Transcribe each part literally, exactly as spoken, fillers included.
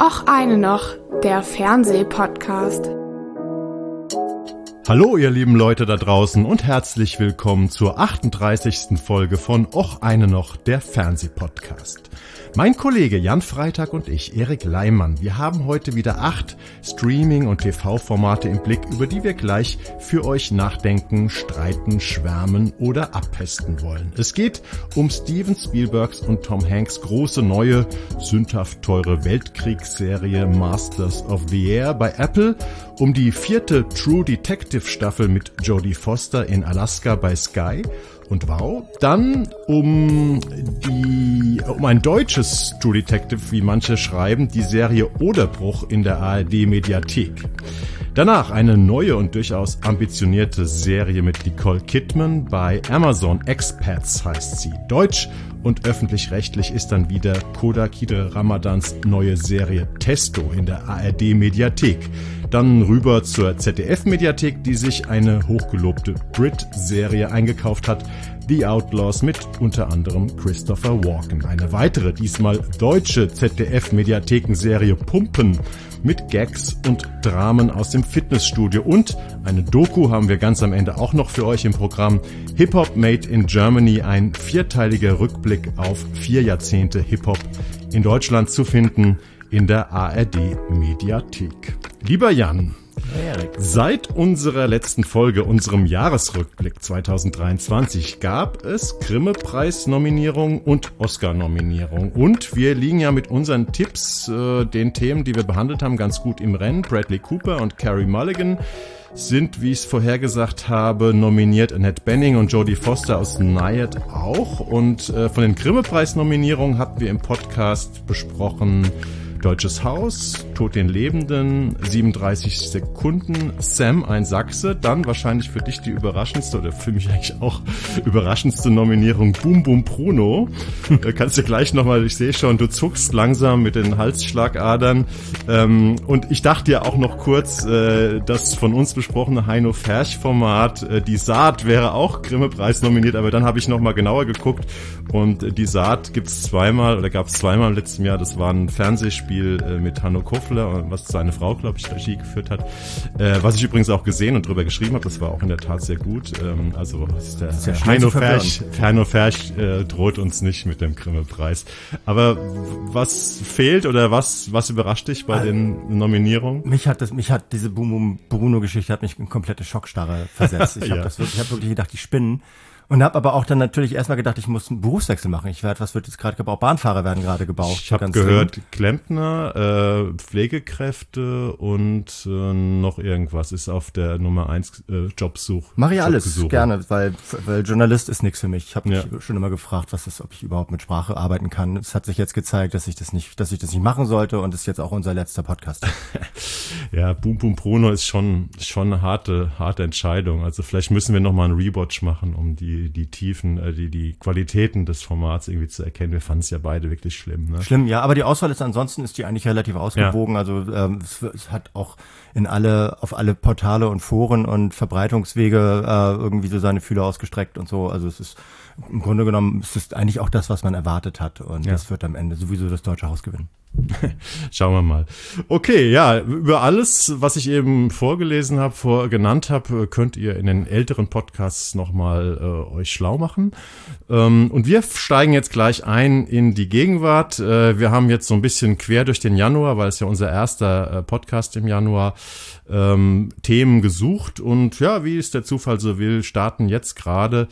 Och eine noch, der Fernsehpodcast. Hallo ihr lieben Leute da draußen und herzlich willkommen zur achtunddreißigsten Folge von Och eine noch, der Fernsehpodcast. Mein Kollege Jan Freitag und ich, Erik Leimann, wir haben heute wieder acht Streaming- und T V-Formate im Blick, über die wir gleich für euch nachdenken, streiten, schwärmen oder abpesten wollen. Es geht um Steven Spielbergs und Tom Hanks' große neue, sündhaft teure Weltkriegsserie Masters of the Air bei Apple, um die vierte True Detective Staffel mit Jodie Foster in Alaska bei Sky und Wow. Dann um die um ein deutsches True Detective, wie manche schreiben, die Serie Oderbruch in der A R D-Mediathek. Danach eine neue und durchaus ambitionierte Serie mit Nicole Kidman bei Amazon. Expats heißt sie. Deutsch und öffentlich-rechtlich ist dann wieder Koda Kidre Ramadans neue Serie Testo in der A R D-Mediathek. Dann rüber zur Z D F-Mediathek, die sich eine hochgelobte Brit-Serie eingekauft hat, The Outlaws mit unter anderem Christopher Walken. Eine weitere, diesmal deutsche Z D F-Mediatheken-Serie Pumpen mit Gags und Dramen aus dem Fitnessstudio. Und eine Doku haben wir ganz am Ende auch noch für euch im Programm. Hip-Hop Made in Germany, ein vierteiliger Rückblick auf vier Jahrzehnte Hip-Hop in Deutschland zu finden in der A R D-Mediathek. Lieber Jan, Erik. Seit unserer letzten Folge, unserem Jahresrückblick zweitausenddreiundzwanzig, gab es Grimme-Preis-Nominierung und Oscar-Nominierung. Und wir liegen ja mit unseren Tipps, äh, den Themen, die wir behandelt haben, ganz gut im Rennen. Bradley Cooper und Carey Mulligan sind, wie ich es vorhergesagt habe, nominiert. Annette Bening und Jodie Foster aus Naiad auch. Und äh, von den Grimme-Preis-Nominierungen hatten wir im Podcast besprochen Deutsches Haus, Tod den Lebenden, siebenunddreißig Sekunden, Sam, ein Sachse, dann wahrscheinlich für dich die überraschendste oder für mich eigentlich auch überraschendste Nominierung Boom Boom Bruno. Da kannst du gleich nochmal, ich sehe schon, du zuckst langsam mit den Halsschlagadern. Ähm, und ich dachte ja auch noch kurz, äh, das von uns besprochene Heino Ferch-Format, äh, Die Saat wäre auch Grimme-Preis nominiert, aber dann habe ich nochmal genauer geguckt und äh, Die Saat gibt's zweimal oder gab es zweimal im letzten Jahr. Das war ein Fernsehspiel mit Hanno Kofler, was seine Frau, glaube ich, Regie geführt hat. Äh, was ich übrigens auch gesehen und drüber geschrieben habe, das war auch in der Tat sehr gut. Ähm, also ist der sehr Heino Ferch, Heino Ferch äh, droht uns nicht mit dem Grimme-Preis. Aber was fehlt oder was was überrascht dich bei also, den Nominierungen? Mich hat das, mich hat diese Boom Boom Bruno-Geschichte hat mich in komplette Schockstarre versetzt. Ich habe ja. das, ich habe wirklich gedacht, die spinnen. Und habe aber auch dann natürlich erstmal gedacht, ich muss einen Berufswechsel machen. Ich werde, was wird jetzt gerade gebraucht? Bahnfahrer werden gerade gebraucht. Ich habe gehört, dringend. Klempner, äh, Pflegekräfte und äh, noch irgendwas ist auf der Nummer eins äh, Jobsuch. Mache ich alles gerne, weil, weil Journalist ist nichts für mich. Ich habe mich ja. schon immer gefragt, was ist, ob ich überhaupt mit Sprache arbeiten kann. Es hat sich jetzt gezeigt, dass ich das nicht, dass ich das nicht machen sollte und ist jetzt auch unser letzter Podcast. Ja, Boom Boom Bruno ist schon schon eine harte harte Entscheidung. Also vielleicht müssen wir noch mal einen Rewatch machen, um die die Tiefen, äh, die die Qualitäten des Formats irgendwie zu erkennen. Wir fanden es ja beide wirklich schlimm. Ne? Schlimm, ja, aber die Auswahl ist ansonsten ist die eigentlich relativ ausgewogen. Ja. Also ähm, es, es hat auch in alle auf alle Portale und Foren und Verbreitungswege äh, irgendwie so seine Fühler ausgestreckt und so. Also es ist im Grunde genommen ist es eigentlich auch das, was man erwartet hat und ja. das wird am Ende sowieso das Deutsche Haus gewinnen. Schauen wir mal. Okay, ja, über alles, was ich eben vorgelesen habe, vor genannt habe, könnt ihr in den älteren Podcasts nochmal äh, euch schlau machen. Ähm, und wir steigen jetzt gleich ein in die Gegenwart. Äh, wir haben jetzt so ein bisschen quer durch den Januar, weil es ja unser erster äh, Podcast im Januar, ähm, Themen gesucht. Und ja, wie es der Zufall so will, starten jetzt gerade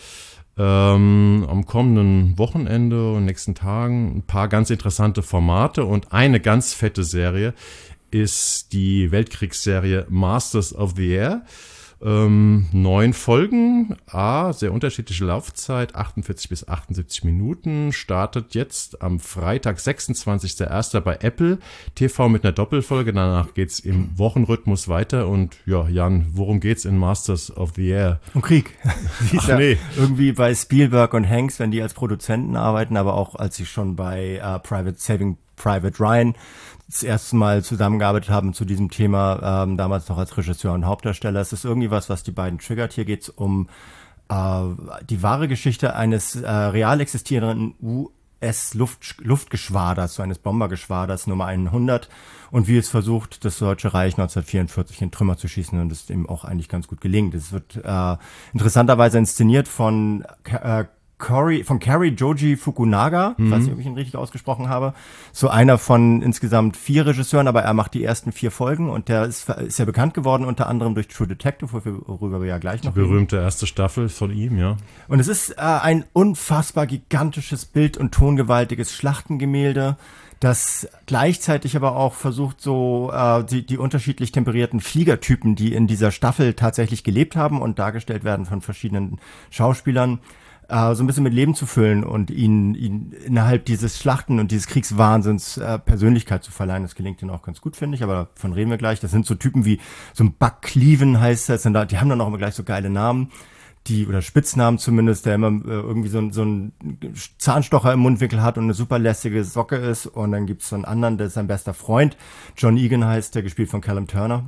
Ähm, am kommenden Wochenende und nächsten Tagen ein paar ganz interessante Formate und eine ganz fette Serie ist die Weltkriegsserie Masters of the Air. Ähm, neun Folgen, A, sehr unterschiedliche Laufzeit, achtundvierzig bis achtundsiebzig Minuten, startet jetzt am Freitag, sechsundzwanzigster erster bei Apple T V mit einer Doppelfolge, danach geht's im Wochenrhythmus weiter und ja, Jan, worum geht's in Masters of the Air? Um Krieg. Ach, nee. Irgendwie bei Spielberg und Hanks, wenn die als Produzenten arbeiten, aber auch als sie schon bei uh, Private Saving Private Ryan das erste Mal zusammengearbeitet haben zu diesem Thema, ähm, damals noch als Regisseur und Hauptdarsteller. Es ist irgendwie was, was die beiden triggert. Hier geht's um äh, die wahre Geschichte eines äh, real existierenden U S-Luftgeschwaders, so eines Bombergeschwaders Nummer hundert und wie es versucht, das Deutsche Reich neunzehnhundertvierundvierzig in Trümmer zu schießen und es ihm auch eigentlich ganz gut gelingt. Es wird äh, interessanterweise inszeniert von äh, Cory, von Cary Joji Fukunaga, mhm. ich weiß nicht, ob ich ihn richtig ausgesprochen habe, so einer von insgesamt vier Regisseuren, aber er macht die ersten vier Folgen und der ist, ist ja bekannt geworden, unter anderem durch True Detective, worüber wir ja gleich noch die berühmte reden. Erste Staffel von ihm, ja. Und es ist äh, ein unfassbar gigantisches Bild- und tongewaltiges Schlachtengemälde, das gleichzeitig aber auch versucht, so äh, die, die unterschiedlich temperierten Fliegertypen, die in dieser Staffel tatsächlich gelebt haben und dargestellt werden von verschiedenen Schauspielern, Uh, so ein bisschen mit Leben zu füllen und ihn, ihn innerhalb dieses Schlachten und dieses Kriegswahnsinns äh, Persönlichkeit zu verleihen. Das gelingt ihnen auch ganz gut, finde ich, aber davon reden wir gleich. Das sind so Typen wie so ein Buck Cleaven heißt das, und da, die haben dann auch immer gleich so geile Namen, die oder Spitznamen zumindest, der immer äh, irgendwie so, so einen Zahnstocher im Mundwinkel hat und eine super lässige Socke ist. Und dann gibt's so einen anderen, der ist sein bester Freund. John Egan heißt der, gespielt von Callum Turner.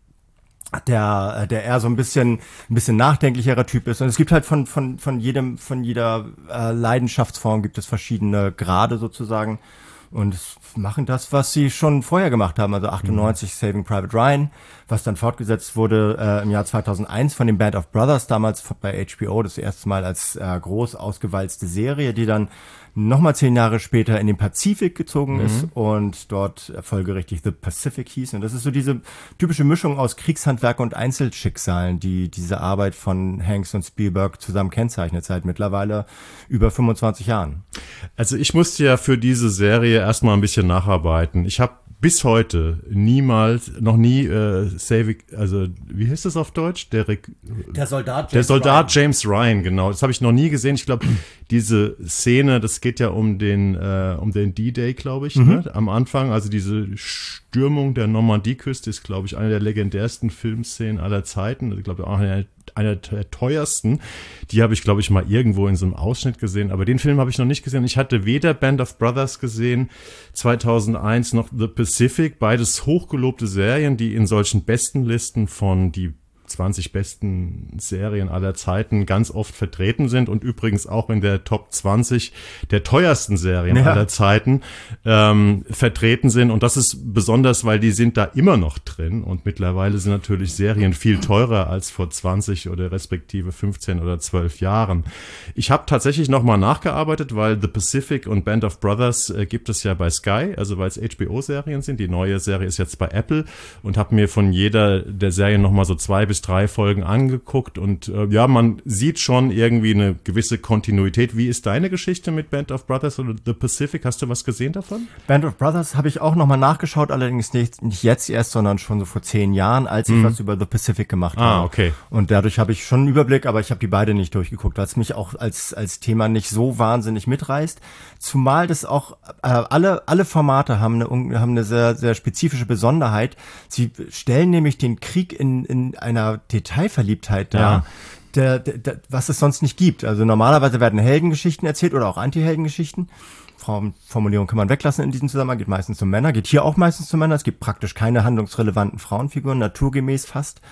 Der, der eher so ein bisschen, ein bisschen nachdenklicherer Typ ist. Und es gibt halt von, von, von jedem, von jeder äh, Leidenschaftsform gibt es verschiedene Grade sozusagen. Und machen das, was sie schon vorher gemacht haben. Also achtundneunzig mhm. Saving Private Ryan, was dann fortgesetzt wurde äh, im Jahr zweitausendeins von den Band of Brothers, damals bei H B O, das erste Mal als äh, groß ausgewalzte Serie, die dann nochmal zehn Jahre später in den Pazifik gezogen mhm. ist und dort folgerichtig The Pacific hieß. Und das ist so diese typische Mischung aus Kriegshandwerk und Einzelschicksalen, die diese Arbeit von Hanks und Spielberg zusammen kennzeichnet, seit mittlerweile über fünfundzwanzig Jahren. Also ich musste ja für diese Serie erstmal ein bisschen nacharbeiten. Ich habe bis heute niemals, noch nie äh, Saving, also wie heißt das auf Deutsch? Der, Re- der Soldat James Der Soldat Ryan. James Ryan, genau. Das habe ich noch nie gesehen. Ich glaube, diese Szene, das geht ja um den äh, um den D-Day, glaube ich, mhm. ne? Am Anfang. Also diese Stürmung der Normandieküste ist, glaube ich, eine der legendärsten Filmszenen aller Zeiten. Ich glaube, auch eine, eine der teuersten. Die habe ich, glaube ich, mal irgendwo in so einem Ausschnitt gesehen. Aber den Film habe ich noch nicht gesehen. Ich hatte weder Band of Brothers gesehen, zweitausendeins, noch The Pacific. Beides hochgelobte Serien, die in solchen Bestenlisten von die zwanzig besten Serien aller Zeiten ganz oft vertreten sind und übrigens auch in der Top zwanzig der teuersten Serien ja. aller Zeiten ähm, vertreten sind. Und das ist besonders, weil die sind da immer noch drin und mittlerweile sind natürlich Serien viel teurer als vor zwanzig oder respektive fünfzehn oder zwölf Jahren. Ich habe tatsächlich nochmal nachgearbeitet, weil The Pacific und Band of Brothers äh, gibt es ja bei Sky, also weil es H B O-Serien sind. Die neue Serie ist jetzt bei Apple und habe mir von jeder der Serien nochmal so zwei bis drei Folgen angeguckt und äh, ja, man sieht schon irgendwie eine gewisse Kontinuität. Wie ist deine Geschichte mit Band of Brothers oder The Pacific? Hast du was gesehen davon? Band of Brothers habe ich auch nochmal nachgeschaut, allerdings nicht, nicht jetzt erst, sondern schon so vor zehn Jahren, als ich mhm. was über The Pacific gemacht ah, habe. Okay. Und dadurch habe ich schon einen Überblick, aber ich habe die beide nicht durchgeguckt, weil es mich auch als als Thema nicht so wahnsinnig mitreißt. Zumal das auch äh, alle alle Formate haben eine haben eine sehr sehr spezifische Besonderheit. Sie stellen nämlich den Krieg in in einer Detailverliebtheit dar, ja. der, der, der, was es sonst nicht gibt. Also normalerweise werden Heldengeschichten erzählt oder auch Anti-Heldengeschichten. Frauenformulierung kann man weglassen in diesem Zusammenhang, geht meistens um Männer, geht hier auch meistens um Männer. Es gibt praktisch keine handlungsrelevanten Frauenfiguren, naturgemäß fast.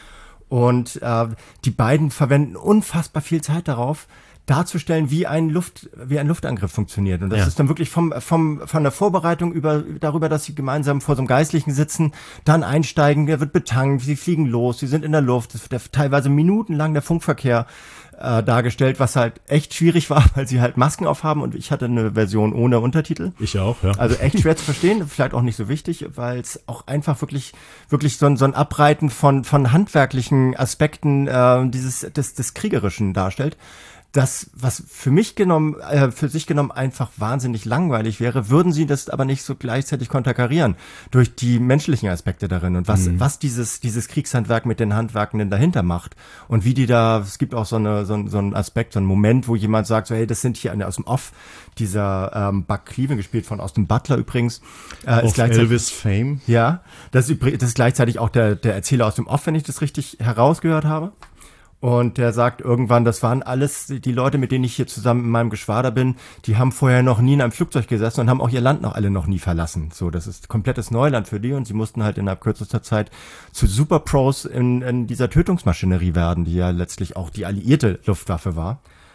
Und äh, die beiden verwenden unfassbar viel Zeit darauf, darzustellen, wie ein Luft, wie ein Luftangriff funktioniert. Und das ja. ist dann wirklich vom, vom, von der Vorbereitung über, darüber, dass sie gemeinsam vor so einem Geistlichen sitzen, dann einsteigen, der wird betankt, sie fliegen los, sie sind in der Luft, es wird teilweise minutenlang der Funkverkehr äh, dargestellt, was halt echt schwierig war, weil sie halt Masken aufhaben und ich hatte eine Version ohne Untertitel. Ich auch, ja. Also echt schwer zu verstehen, vielleicht auch nicht so wichtig, weil es auch einfach wirklich, wirklich so ein, so ein Abreiten von, von handwerklichen Aspekten äh, dieses, des, des Kriegerischen darstellt. Das, was für mich genommen, äh, für sich genommen einfach wahnsinnig langweilig wäre, würden sie das aber nicht so gleichzeitig konterkarieren durch die menschlichen Aspekte darin und was, mhm. was dieses, dieses Kriegshandwerk mit den Handwerkenden dahinter macht und wie die da, es gibt auch so eine, so, so einen Aspekt, so einen Moment, wo jemand sagt, so, hey, das sind hier eine aus dem Off, dieser, ähm, Buck Cleaven, gespielt von Austin Butler übrigens, äh, ist gleichzeitig Elvis Fame. Ja, das ist, das ist gleichzeitig auch der, der Erzähler aus dem Off, wenn ich das richtig herausgehört habe. Und der sagt irgendwann, das waren alles die Leute, mit denen ich hier zusammen in meinem Geschwader bin, die haben vorher noch nie in einem Flugzeug gesessen und haben auch ihr Land noch alle noch nie verlassen. So, das ist komplettes Neuland für die und sie mussten halt innerhalb kürzester Zeit zu Superpros in, in dieser Tötungsmaschinerie werden, die ja letztlich auch die alliierte Luftwaffe war.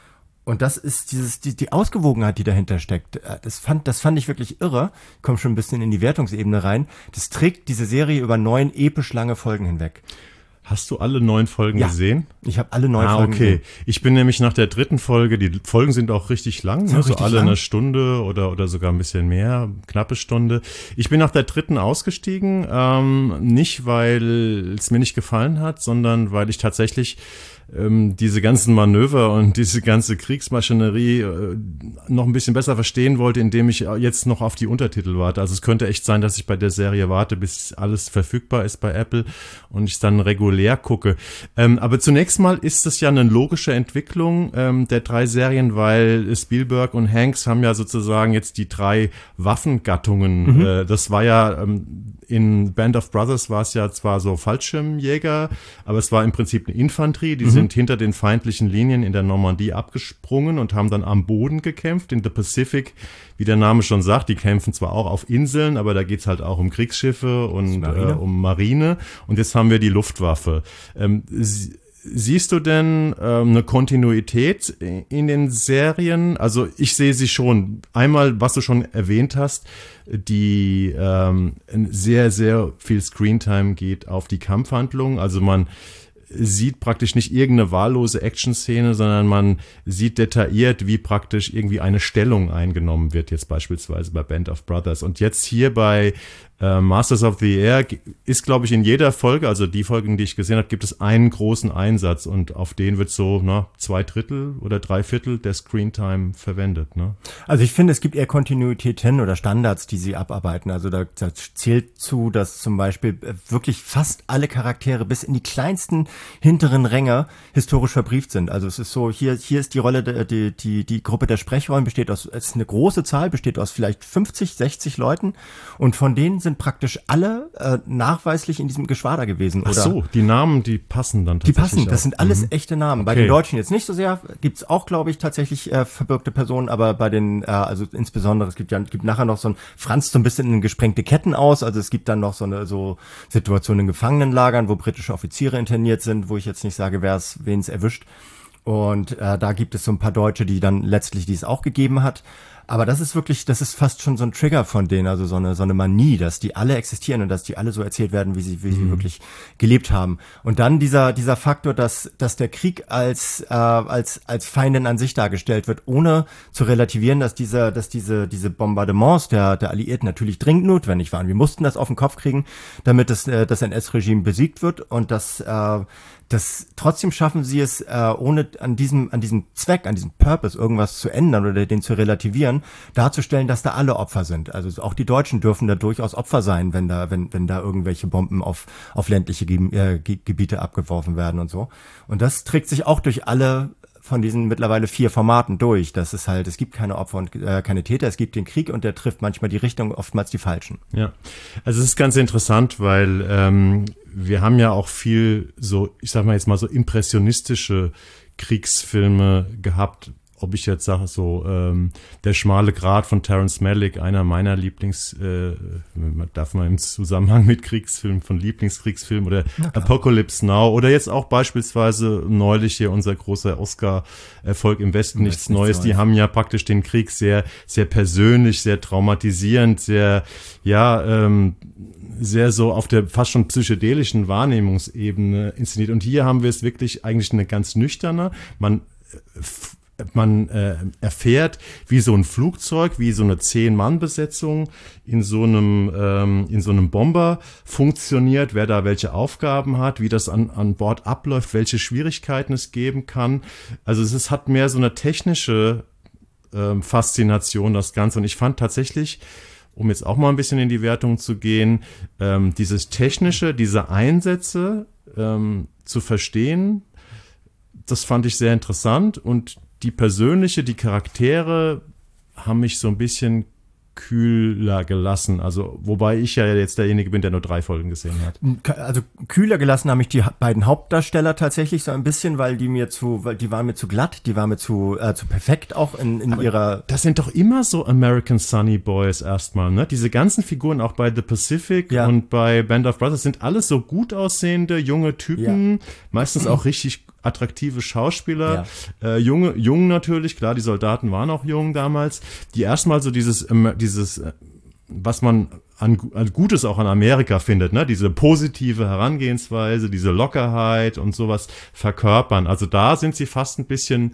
Und das ist dieses, die, die Ausgewogenheit, die dahinter steckt. Das fand, das fand ich wirklich irre. Ich komme schon ein bisschen in die Wertungsebene rein. Das trägt diese Serie über neun episch lange Folgen hinweg. Hast du alle neun Folgen ja, gesehen? Ich habe alle neun ah, Folgen okay. gesehen. Ich bin nämlich nach der dritten Folge, die Folgen sind auch richtig lang, ne? So alle lang? Eine Stunde oder oder sogar ein bisschen mehr, knappe Stunde. Ich bin nach der dritten ausgestiegen, ähm, nicht weil es mir nicht gefallen hat, sondern weil ich tatsächlich ähm, diese ganzen Manöver und diese ganze Kriegsmaschinerie äh, noch ein bisschen besser verstehen wollte, indem ich jetzt noch auf die Untertitel warte. Also es könnte echt sein, dass ich bei der Serie warte, bis alles verfügbar ist bei Apple und ich dann regulär gucke. Ähm, aber zunächst mal ist es ja eine logische Entwicklung ähm, der drei Serien, weil Spielberg und Hanks haben ja sozusagen jetzt die drei Waffengattungen. Mhm. Äh, das war ja ähm, in Band of Brothers war es ja zwar so Fallschirmjäger, aber es war im Prinzip eine Infanterie, die mhm. sind hinter den feindlichen Linien in der Normandie abgesprungen und haben dann am Boden gekämpft. In The Pacific, wie der Name schon sagt, die kämpfen zwar auch auf Inseln, aber da geht's halt auch um Kriegsschiffe und Marine. Äh, um Marine. Und jetzt haben wir die Luftwaffe. Ähm, sie, Siehst du denn ähm, eine Kontinuität in den Serien? Also ich sehe sie schon. Einmal, was du schon erwähnt hast, die ähm, sehr, sehr viel Screentime geht auf die Kampfhandlung. Also man sieht praktisch nicht irgendeine wahllose Action-Szene, sondern man sieht detailliert, wie praktisch irgendwie eine Stellung eingenommen wird, jetzt beispielsweise bei Band of Brothers. Und jetzt hier bei äh, Masters of the Air ist, glaube ich, in jeder Folge, also die Folgen, die ich gesehen habe, gibt es einen großen Einsatz und auf den wird so na, zwei Drittel oder drei Viertel der Screentime verwendet. Ne? Also ich finde, es gibt eher Kontinuitäten oder Standards, die sie abarbeiten. Also da, da zählt zu, dass zum Beispiel wirklich fast alle Charaktere bis in die kleinsten hinteren Ränge historisch verbrieft sind. Also es ist so, hier hier ist die Rolle, der, die die die Gruppe der Sprechrollen besteht aus, es ist eine große Zahl, besteht aus vielleicht fünfzig, sechzig Leuten und von denen sind praktisch alle äh, nachweislich in diesem Geschwader gewesen. Ach so, die Namen, die passen dann tatsächlich. Die passen, das auch. sind alles mhm. echte Namen. Okay. Bei den Deutschen jetzt nicht so sehr, gibt's auch, glaube ich, tatsächlich äh, verbürgte Personen, aber bei den, äh, also insbesondere, es gibt ja gibt nachher noch so ein, franzt so ein bisschen in gesprengte Ketten aus, also es gibt dann noch so eine so Situation in Gefangenenlagern, wo britische Offiziere interniert sind, wo ich jetzt nicht sage, wer es, wen es erwischt. Und äh, da gibt es so ein paar Deutsche, die dann letztlich, die es auch gegeben hat. Aber das ist wirklich, das ist fast schon so ein Trigger von denen, also so eine so eine Manie, dass die alle existieren und dass die alle so erzählt werden, wie sie wie sie mhm. wirklich gelebt haben. Und dann dieser dieser Faktor, dass dass der Krieg als äh, als als Feindin an sich dargestellt wird, ohne zu relativieren, dass diese dass diese diese Bombardements der der Alliierten natürlich dringend notwendig waren. Wir mussten das auf den Kopf kriegen, damit das äh, das N S-Regime besiegt wird und das äh, Das, trotzdem schaffen sie es, äh, ohne an diesem, an diesem Zweck, an diesem Purpose irgendwas zu ändern oder den zu relativieren, darzustellen, dass da alle Opfer sind. Also auch die Deutschen dürfen da durchaus Opfer sein, wenn da, wenn, wenn da irgendwelche Bomben auf, auf ländliche Ge- äh, Ge- Gebiete abgeworfen werden und so. Und das trägt sich auch durch alle von diesen mittlerweile vier Formaten durch. Das ist halt, es gibt keine Opfer und äh, keine Täter, es gibt den Krieg und der trifft manchmal die Richtung, oftmals die falschen. Ja, also es ist ganz interessant, weil ähm, wir haben ja auch viel so, ich sag mal jetzt mal so impressionistische Kriegsfilme gehabt. Ob ich jetzt sage, so ähm, Der schmale Grat von Terrence Malick, einer meiner Lieblings, äh, darf man im Zusammenhang mit Kriegsfilmen von Lieblingskriegsfilmen oder Apocalypse Now oder jetzt auch beispielsweise neulich hier unser großer Oscar-Erfolg Im Westen nichts, nichts Neues. Die haben ja praktisch den Krieg sehr, sehr persönlich, sehr traumatisierend, sehr, ja, ähm, sehr so auf der fast schon psychedelischen Wahrnehmungsebene inszeniert. Und hier haben wir es wirklich eigentlich eine ganz nüchterne, man f- Man äh, erfährt, wie so ein Flugzeug, wie so eine Zehn-Mann-Besetzung in so einem ähm, in so einem Bomber funktioniert, wer da welche Aufgaben hat, wie das an an Bord abläuft, welche Schwierigkeiten es geben kann. Also es ist, hat mehr so eine technische ähm, Faszination, das Ganze. Und ich fand tatsächlich, um jetzt auch mal ein bisschen in die Wertung zu gehen, ähm, dieses Technische, diese Einsätze ähm, zu verstehen, das fand ich sehr interessant und die persönliche, die Charaktere haben mich so ein bisschen kühler gelassen. Also, wobei ich ja jetzt derjenige bin, der nur drei Folgen gesehen hat. Also kühler gelassen haben mich die beiden Hauptdarsteller tatsächlich so ein bisschen, weil die mir zu, weil die waren mir zu glatt, die waren mir zu, äh, zu perfekt auch in, in ihrer. Das sind doch immer so American Sunny Boys erstmal, ne? Diese ganzen Figuren auch bei The Pacific ja. und bei Band of Brothers sind alles so gut aussehende junge Typen, ja. meistens auch richtig attraktive Schauspieler, ja. äh, junge, jung natürlich, klar, die Soldaten waren auch jung damals, die erstmal so dieses, dieses, was man an, an Gutes auch an Amerika findet, ne, diese positive Herangehensweise, diese Lockerheit und sowas verkörpern. Also da sind sie fast ein bisschen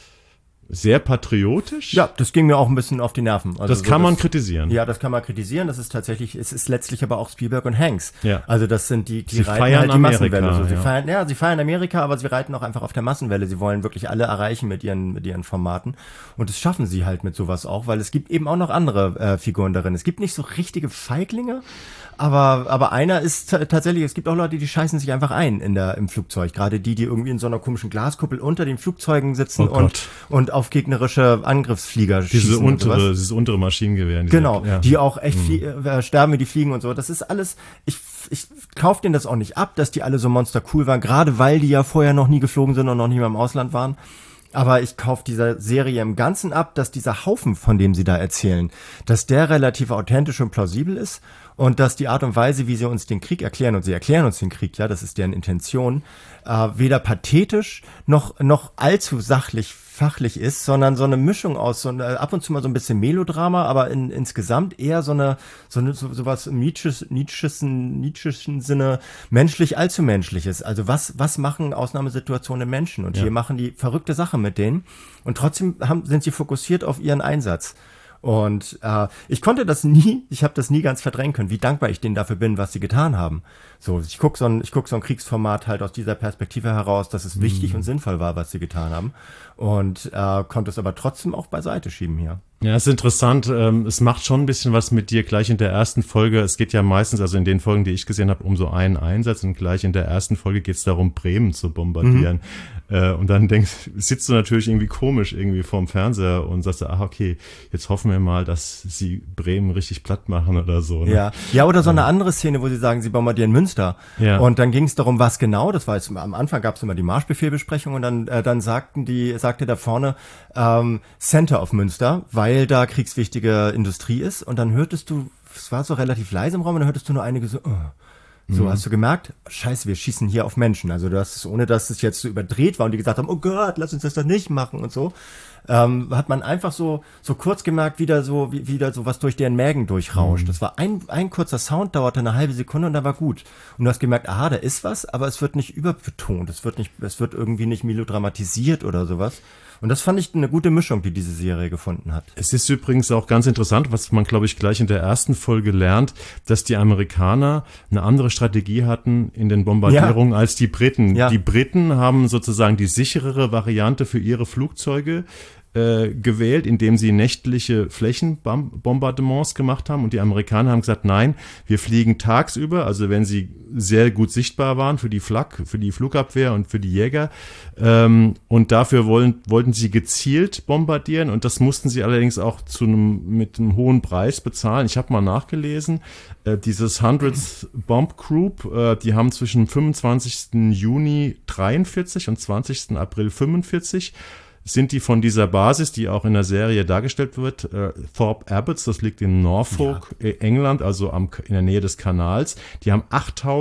sehr patriotisch. Ja, das ging mir auch ein bisschen auf die Nerven. Also das so kann man das, kritisieren. Ja, das kann man kritisieren. Das ist tatsächlich, es ist letztlich aber auch Spielberg und Hanks. Ja. Also das sind die, die sie reiten feiern halt die Amerika, Massenwelle. So, sie ja. feiern, ja, sie feiern Amerika, aber sie reiten auch einfach auf der Massenwelle. Sie wollen wirklich alle erreichen mit ihren, mit ihren Formaten. Und das schaffen sie halt mit sowas auch, weil es gibt eben auch noch andere äh, Figuren darin. Es gibt nicht so richtige Feiglinge, aber, aber einer ist t- tatsächlich, es gibt auch Leute, die scheißen sich einfach ein in der, im Flugzeug. Gerade die, die irgendwie in so einer komischen Glaskuppel unter den Flugzeugen sitzen oh und, und auf gegnerische Angriffsflieger diese schießen. Untere, dieses untere Maschinengewehr. Diese, genau, ja. die auch echt flie- äh, sterben, wie die fliegen und so. Das ist alles, ich, ich kaufe denen das auch nicht ab, dass die alle so monster cool waren, gerade weil die ja vorher noch nie geflogen sind und noch nie mal im Ausland waren. Aber ich kaufe dieser Serie im Ganzen ab, dass dieser Haufen, von dem sie da erzählen, dass der relativ authentisch und plausibel ist und dass die Art und Weise, wie sie uns den Krieg erklären, und sie erklären uns den Krieg, ja, das ist deren Intention, äh, weder pathetisch noch noch allzu sachlich fachlich ist, sondern so eine Mischung aus so eine, ab und zu mal so ein bisschen Melodrama, aber in, insgesamt eher so eine so eine so, so was im Nietzsches, Nietzscheschen, Nietzscheschen Sinne menschlich allzu menschliches. Also was was machen Ausnahmesituationen Menschen? Und ja. hier machen die verrückte Sachen mit denen und trotzdem haben, sind sie fokussiert auf ihren Einsatz. Und äh, ich konnte das nie, ich habe das nie ganz verdrängen können, wie dankbar ich denen dafür bin, was sie getan haben. So, ich guck so ein, ich guck so ein Kriegsformat halt aus dieser Perspektive heraus, dass es mhm. wichtig und sinnvoll war, was sie getan haben. Und äh, konnte es aber trotzdem auch beiseite schieben hier. Ja, es ist interessant. Ähm, es macht schon ein bisschen was mit dir gleich in der ersten Folge. Es geht ja meistens, also in den Folgen, die ich gesehen habe, um so einen Einsatz und gleich in der ersten Folge geht es darum, Bremen zu bombardieren. Mhm. Äh, und dann denkst, sitzt du natürlich irgendwie komisch irgendwie vorm Fernseher und sagst, ach okay, jetzt hoffen wir mal, dass sie Bremen richtig platt machen oder so. Ne? Ja, ja, oder so eine andere Szene, wo sie sagen, sie bombardieren Münster. Ja. Und dann ging es darum, was genau. Das war jetzt am Anfang gab es immer die Marschbefehlbesprechung und dann äh, dann sagten die sagte da vorne ähm, Center of Münster, weil da kriegswichtige Industrie ist. Und dann hörtest du, es war so relativ leise im Raum, und dann hörtest du nur einige so. Oh. So, mhm. hast du gemerkt, scheiße, wir schießen hier auf Menschen. Also du hast es, ohne dass es jetzt so überdreht war und die gesagt haben, oh Gott, lass uns das doch nicht machen und so, ähm, hat man einfach so so kurz gemerkt, wieder so wie, wieder so was durch deren Mägen durchrauscht. Mhm. Das war ein ein kurzer Sound, dauerte eine halbe Sekunde und da war gut. Und du hast gemerkt, aha, da ist was, aber es wird nicht überbetont, es wird nicht, es wird irgendwie nicht melodramatisiert oder sowas. Und das fand ich eine gute Mischung, die diese Serie gefunden hat. Es ist übrigens auch ganz interessant, was man, glaube ich, gleich in der ersten Folge lernt, dass die Amerikaner eine andere Strategie hatten in den Bombardierungen ja. als die Briten. Ja. Die Briten haben sozusagen die sicherere Variante für ihre Flugzeuge äh, gewählt, indem sie nächtliche Flächenbombardements gemacht haben. Und die Amerikaner haben gesagt, nein, wir fliegen tagsüber, also wenn sie sehr gut sichtbar waren für die Flak, für die Flugabwehr und für die Jäger. Ähm, und dafür wollen, wollten sie gezielt bombardieren. Und das mussten sie allerdings auch zu einem, mit einem hohen Preis bezahlen. Ich habe mal nachgelesen, äh, dieses Hundredth Bomb Group, äh, die haben zwischen fünfundzwanzigsten Juni dreiundvierzig und zwanzigsten April fünfundvierzig sind die von dieser Basis, die auch in der Serie dargestellt wird, äh, Thorpe Abbots, das liegt in Norfolk, ja. England, also am, in der Nähe des Kanals. Die haben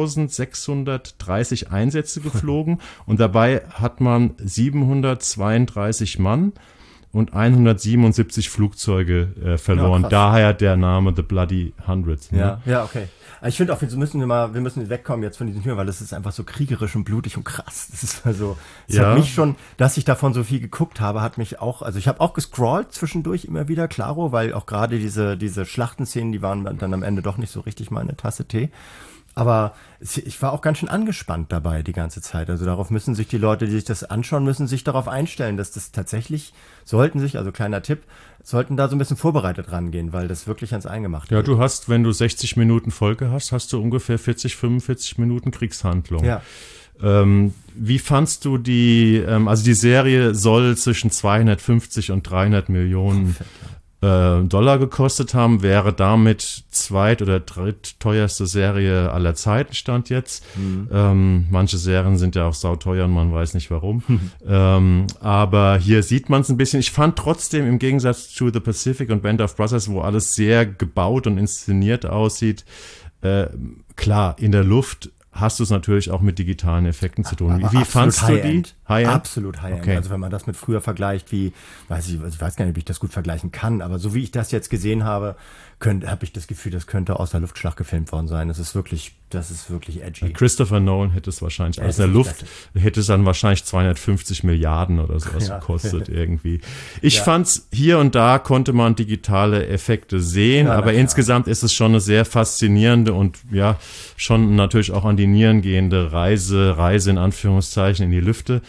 achttausendsechshundertdreißig Einsätze geflogen und dabei hat man siebenhundertzweiunddreißig Mann und hundertsiebenundsiebzig Flugzeuge äh, verloren. Ja, daher der Name The Bloody Hundred. Ne? Ja, ja, okay. Ich finde auch, wir müssen wir mal, wir müssen wegkommen jetzt von diesem Thema, weil das ist einfach so kriegerisch und blutig und krass. Das ist also, das ja. hat mich schon, dass ich davon so viel geguckt habe, hat mich auch, also ich habe auch gescrollt zwischendurch immer wieder, klaro, weil auch gerade diese diese Schlachtenszenen, die waren dann am Ende doch nicht so richtig meine Tasse Tee. Aber ich war auch ganz schön angespannt dabei die ganze Zeit. Also darauf müssen sich die Leute, die sich das anschauen, müssen sich darauf einstellen, dass das tatsächlich, sollten sich, also kleiner Tipp, sollten da so ein bisschen vorbereitet rangehen, weil das wirklich ans Eingemachte Ja, geht. du hast, wenn du sechzig Minuten Folge hast, hast du ungefähr vierzig, fünfundvierzig Minuten Kriegshandlung. Ja. Ähm, wie fandst du die, ähm, also die Serie soll zwischen zweihundertfünfzig und dreihundert Millionen äh, Dollar gekostet haben, wäre damit zweit- oder drittteuerste Serie aller Zeiten, stand jetzt. Mhm. Ähm, manche Serien sind ja auch sauteuer und man weiß nicht warum. Mhm. Ähm, aber hier sieht man es ein bisschen. Ich fand trotzdem im Gegensatz zu The Pacific und Band of Brothers, wo alles sehr gebaut und inszeniert aussieht, äh, klar, in der Luft hast du es natürlich auch mit digitalen Effekten zu tun. Wie, wie fandst du die? High-End? Absolut High-End. Okay. Also wenn man das mit früher vergleicht, wie, weiß ich, ich weiß gar nicht, ob ich das gut vergleichen kann, aber so wie ich das jetzt gesehen habe, habe ich das Gefühl, das könnte aus der Luftschlag gefilmt worden sein. Das ist wirklich, das ist wirklich edgy. Christopher Nolan hätte es wahrscheinlich ja, aus der Luft, hätte es dann wahrscheinlich zweihundertfünfzig Milliarden oder sowas ja. gekostet irgendwie. Ich ja. fand's, hier und da konnte man digitale Effekte sehen, ja, aber insgesamt ist es schon eine sehr faszinierende und ja, schon natürlich auch an die Nieren gehende Reise, Reise in Anführungszeichen in die Lüfte.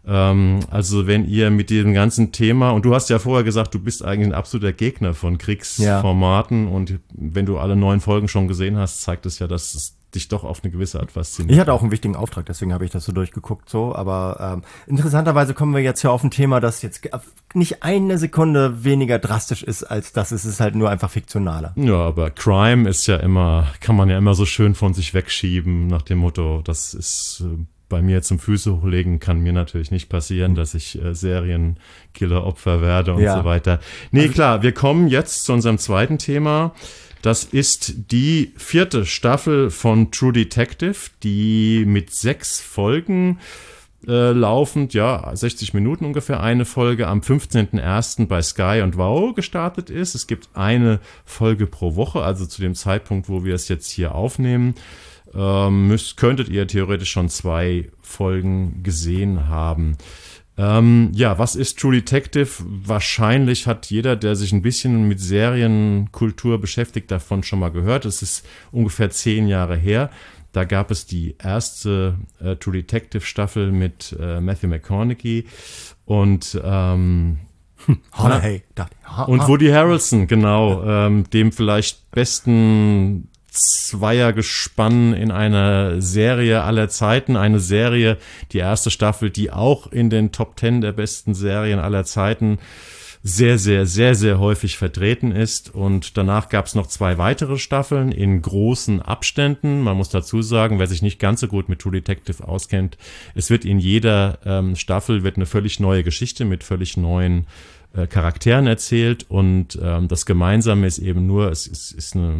Also wenn ihr mit diesem ganzen Thema, und du hast ja vorher gesagt, du bist eigentlich ein absoluter Gegner von Kriegsformaten ja. und wenn du alle neun Folgen schon gesehen hast, zeigt es ja, dass es dich doch auf eine gewisse Art fasziniert. Ich hatte auch einen wichtigen Auftrag, deswegen habe ich das so durchgeguckt, so, aber ähm, interessanterweise kommen wir jetzt hier auf ein Thema, das jetzt nicht eine Sekunde weniger drastisch ist, als das es ist halt nur einfach fiktionaler. Ja, aber Crime ist ja immer, kann man ja immer so schön von sich wegschieben, nach dem Motto, das ist äh, bei mir zum Füße hochlegen kann mir natürlich nicht passieren, dass ich äh, Serienkiller-Opfer werde und ja. so weiter. Nee, also, klar, wir kommen jetzt zu unserem zweiten Thema. Das ist die vierte Staffel von True Detective, die mit sechs Folgen äh, laufend, ja, sechzig Minuten ungefähr, eine Folge am fünfzehnten ersten bei Sky und Wow gestartet ist. Es gibt eine Folge pro Woche, also zu dem Zeitpunkt, wo wir es jetzt hier aufnehmen, Ähm, müsst, könntet ihr theoretisch schon zwei Folgen gesehen haben. Ähm, ja, was ist True Detective? Wahrscheinlich hat jeder, der sich ein bisschen mit Serienkultur beschäftigt, davon schon mal gehört. Es ist ungefähr zehn Jahre her. Da gab es die erste äh, True Detective Staffel mit äh, Matthew McConaughey und ähm, na, und Woody Harrelson, genau, ähm, dem vielleicht besten Zweiergespann in einer Serie aller Zeiten, eine Serie, die erste Staffel, die auch in den Top Ten der besten Serien aller Zeiten sehr, sehr, sehr, sehr häufig vertreten ist. Und danach gab es noch zwei weitere Staffeln in großen Abständen. Man muss dazu sagen, wer sich nicht ganz so gut mit True Detective auskennt, es wird in jeder ähm, Staffel wird eine völlig neue Geschichte mit völlig neuen Charakteren erzählt und ähm, das Gemeinsame ist eben nur, es ist, ist eine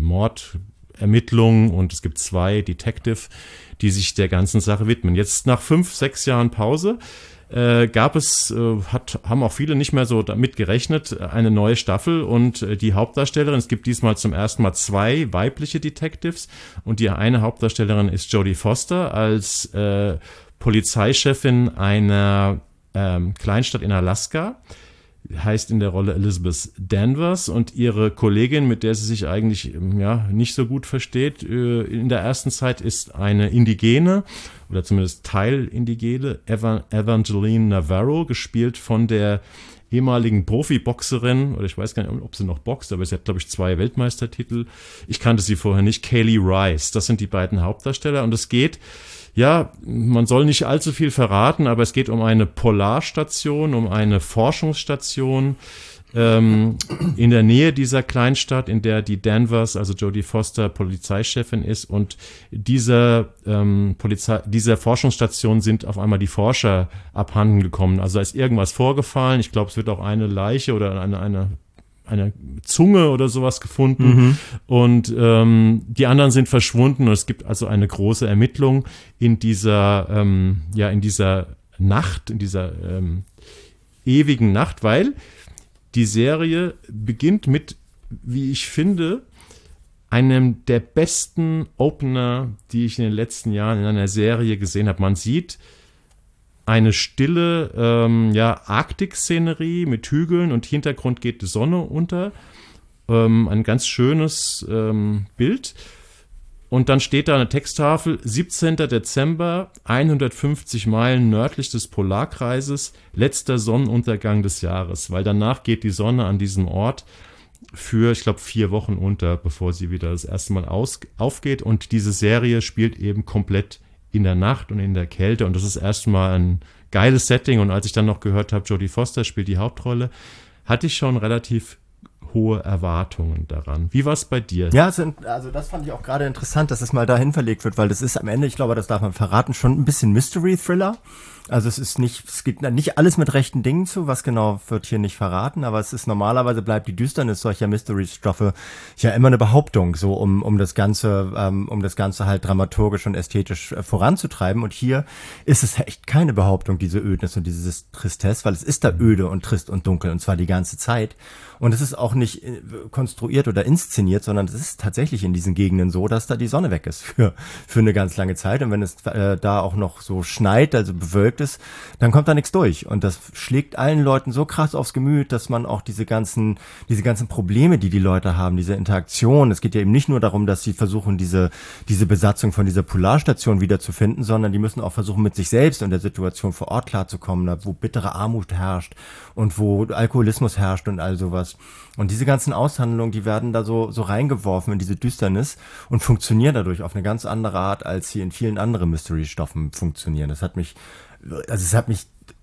Mordermittlung und es gibt zwei Detective, die sich der ganzen Sache widmen. Jetzt nach fünf, sechs Jahren Pause äh, gab es, äh, hat, haben auch viele nicht mehr so damit gerechnet, eine neue Staffel und äh, die Hauptdarstellerin, es gibt diesmal zum ersten Mal zwei weibliche Detectives und die eine Hauptdarstellerin ist Jodie Foster als äh, Polizeichefin einer ähm, Kleinstadt in Alaska. Heißt in der Rolle Elizabeth Danvers und ihre Kollegin, mit der sie sich eigentlich ja nicht so gut versteht, in der ersten Zeit ist eine Indigene oder zumindest Teil-Indigene, Evangeline Navarro, gespielt von der ehemaligen Profiboxerin, oder ich weiß gar nicht, ob sie noch boxt, aber sie hat, glaube ich, zwei Weltmeistertitel. Ich kannte sie vorher nicht, Kaylee Rice. Das sind die beiden Hauptdarsteller und es geht, ja, man soll nicht allzu viel verraten, aber es geht um eine Polarstation, um eine Forschungsstation ähm, in der Nähe dieser Kleinstadt, in der die Danvers, also Jodie Foster, Polizeichefin ist. Und dieser, ähm, Polizei, dieser Forschungsstation sind auf einmal die Forscher abhanden gekommen. Also da ist irgendwas vorgefallen. Ich glaube, es wird auch eine Leiche oder eine, eine eine Zunge oder sowas gefunden mhm. und ähm, die anderen sind verschwunden und es gibt also eine große Ermittlung in dieser ähm, ja in dieser Nacht, in dieser ähm, ewigen Nacht, weil die Serie beginnt mit, wie ich finde, einem der besten Opener, die ich in den letzten Jahren in einer Serie gesehen habe. Man sieht eine stille ähm, ja, Arktik-Szenerie mit Hügeln und Hintergrund geht die Sonne unter. Ähm, ein ganz schönes ähm, Bild. Und dann steht da eine Texttafel, siebzehnten Dezember, hundertfünfzig Meilen nördlich des Polarkreises, letzter Sonnenuntergang des Jahres. Weil danach geht die Sonne an diesem Ort für, ich glaube, vier Wochen unter, bevor sie wieder das erste Mal aus, aufgeht. Und diese Serie spielt eben komplett in der Nacht und in der Kälte und das ist erstmal ein geiles Setting und als ich dann noch gehört habe, Jodie Foster spielt die Hauptrolle, hatte ich schon relativ hohe Erwartungen daran. Wie war es bei dir? Ja, also, also das fand ich auch gerade interessant, dass es mal dahin verlegt wird, weil das ist am Ende, ich glaube, das darf man verraten, schon ein bisschen Mystery-Thriller. Also es ist nicht, es geht nicht alles mit rechten Dingen zu, was genau wird hier nicht verraten, aber es ist normalerweise bleibt die Düsternis solcher Mystery-Stoffe ja immer eine Behauptung, so um um das Ganze, ähm, um das Ganze halt dramaturgisch und ästhetisch äh, voranzutreiben. Und hier ist es echt keine Behauptung, diese Ödnis und dieses Tristesse, weil es ist da öde und trist und dunkel und zwar die ganze Zeit. Und es ist auch nicht äh, konstruiert oder inszeniert, sondern es ist tatsächlich in diesen Gegenden so, dass da die Sonne weg ist für für eine ganz lange Zeit. Und wenn es äh, da auch noch so schneit, also bewölkt ist, dann kommt da nichts durch. Und das schlägt allen Leuten so krass aufs Gemüt, dass man auch diese ganzen, diese ganzen Probleme, die die Leute haben, diese Interaktion, es geht ja eben nicht nur darum, dass sie versuchen, diese, diese Besatzung von dieser Polarstation wiederzufinden, sondern die müssen auch versuchen, mit sich selbst und der Situation vor Ort klarzukommen, wo bittere Armut herrscht und wo Alkoholismus herrscht und all sowas. Und diese ganzen Aushandlungen, die werden da so, so reingeworfen in diese Düsternis und funktionieren dadurch auf eine ganz andere Art, als sie in vielen anderen Mystery-Stoffen funktionieren. Das hat mich Also es hat mich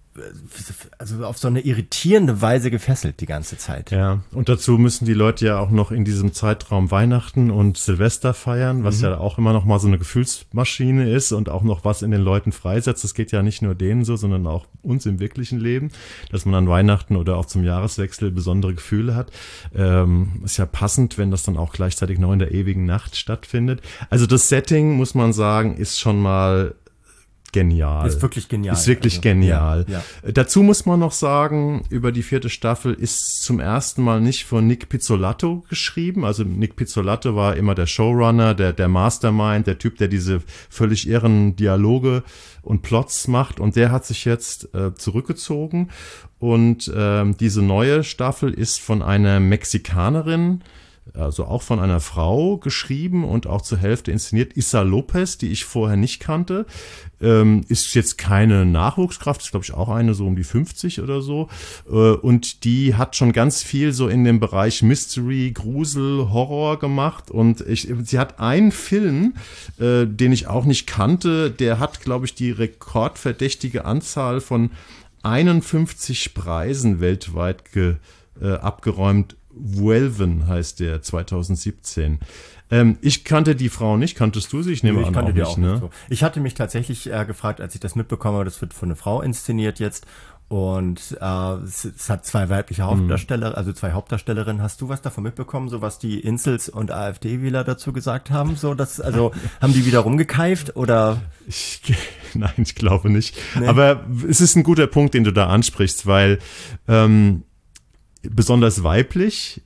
also auf so eine irritierende Weise gefesselt die ganze Zeit. Ja, und dazu müssen die Leute ja auch noch in diesem Zeitraum Weihnachten und Silvester feiern, was mhm. ja auch immer noch mal so eine Gefühlsmaschine ist und auch noch was in den Leuten freisetzt. Das geht ja nicht nur denen so, sondern auch uns im wirklichen Leben, dass man an Weihnachten oder auch zum Jahreswechsel besondere Gefühle hat. Ähm, ist ja passend, wenn das dann auch gleichzeitig noch in der ewigen Nacht stattfindet. Also das Setting, muss man sagen, ist schon mal genial. Ist wirklich genial. Ist wirklich also, genial. Ja, ja. Dazu muss man noch sagen, über die vierte Staffel ist zum ersten Mal nicht von Nick Pizzolatto geschrieben. Also Nick Pizzolatto war immer der Showrunner, der, der Mastermind, der Typ, der diese völlig irren Dialoge und Plots macht. Und der hat sich jetzt äh, zurückgezogen. Und ähm, diese neue Staffel ist von einer Mexikanerin, also auch von einer Frau geschrieben und auch zur Hälfte inszeniert, Issa Lopez, die ich vorher nicht kannte. Ähm, ist jetzt keine Nachwuchskraft, ist glaube ich auch eine so um die fünfzig oder so. Äh, und die hat schon ganz viel so in dem Bereich Mystery, Grusel, Horror gemacht. Und ich, sie hat einen Film, äh, den ich auch nicht kannte, der hat, glaube ich, die rekordverdächtige Anzahl von einundfünfzig Preisen weltweit ge, äh, abgeräumt. Vuelven heißt der, zwanzig siebzehn. Ähm, ich kannte die Frau nicht, kanntest du sie? Ich nehme nee, ich an, kannte auch die nicht, auch ne? nicht so. Ich hatte mich tatsächlich äh, gefragt, als ich das mitbekommen habe, das wird von einer Frau inszeniert jetzt und äh, es, es hat zwei weibliche Hauptdarsteller, mhm. also zwei Hauptdarstellerinnen. Hast du was davon mitbekommen, so was die Insels und AfD-Wähler dazu gesagt haben? So, dass, also haben die wieder rumgekeift oder? Ich, nein, ich glaube nicht. Nee. Aber es ist ein guter Punkt, den du da ansprichst, weil ähm, besonders weiblich,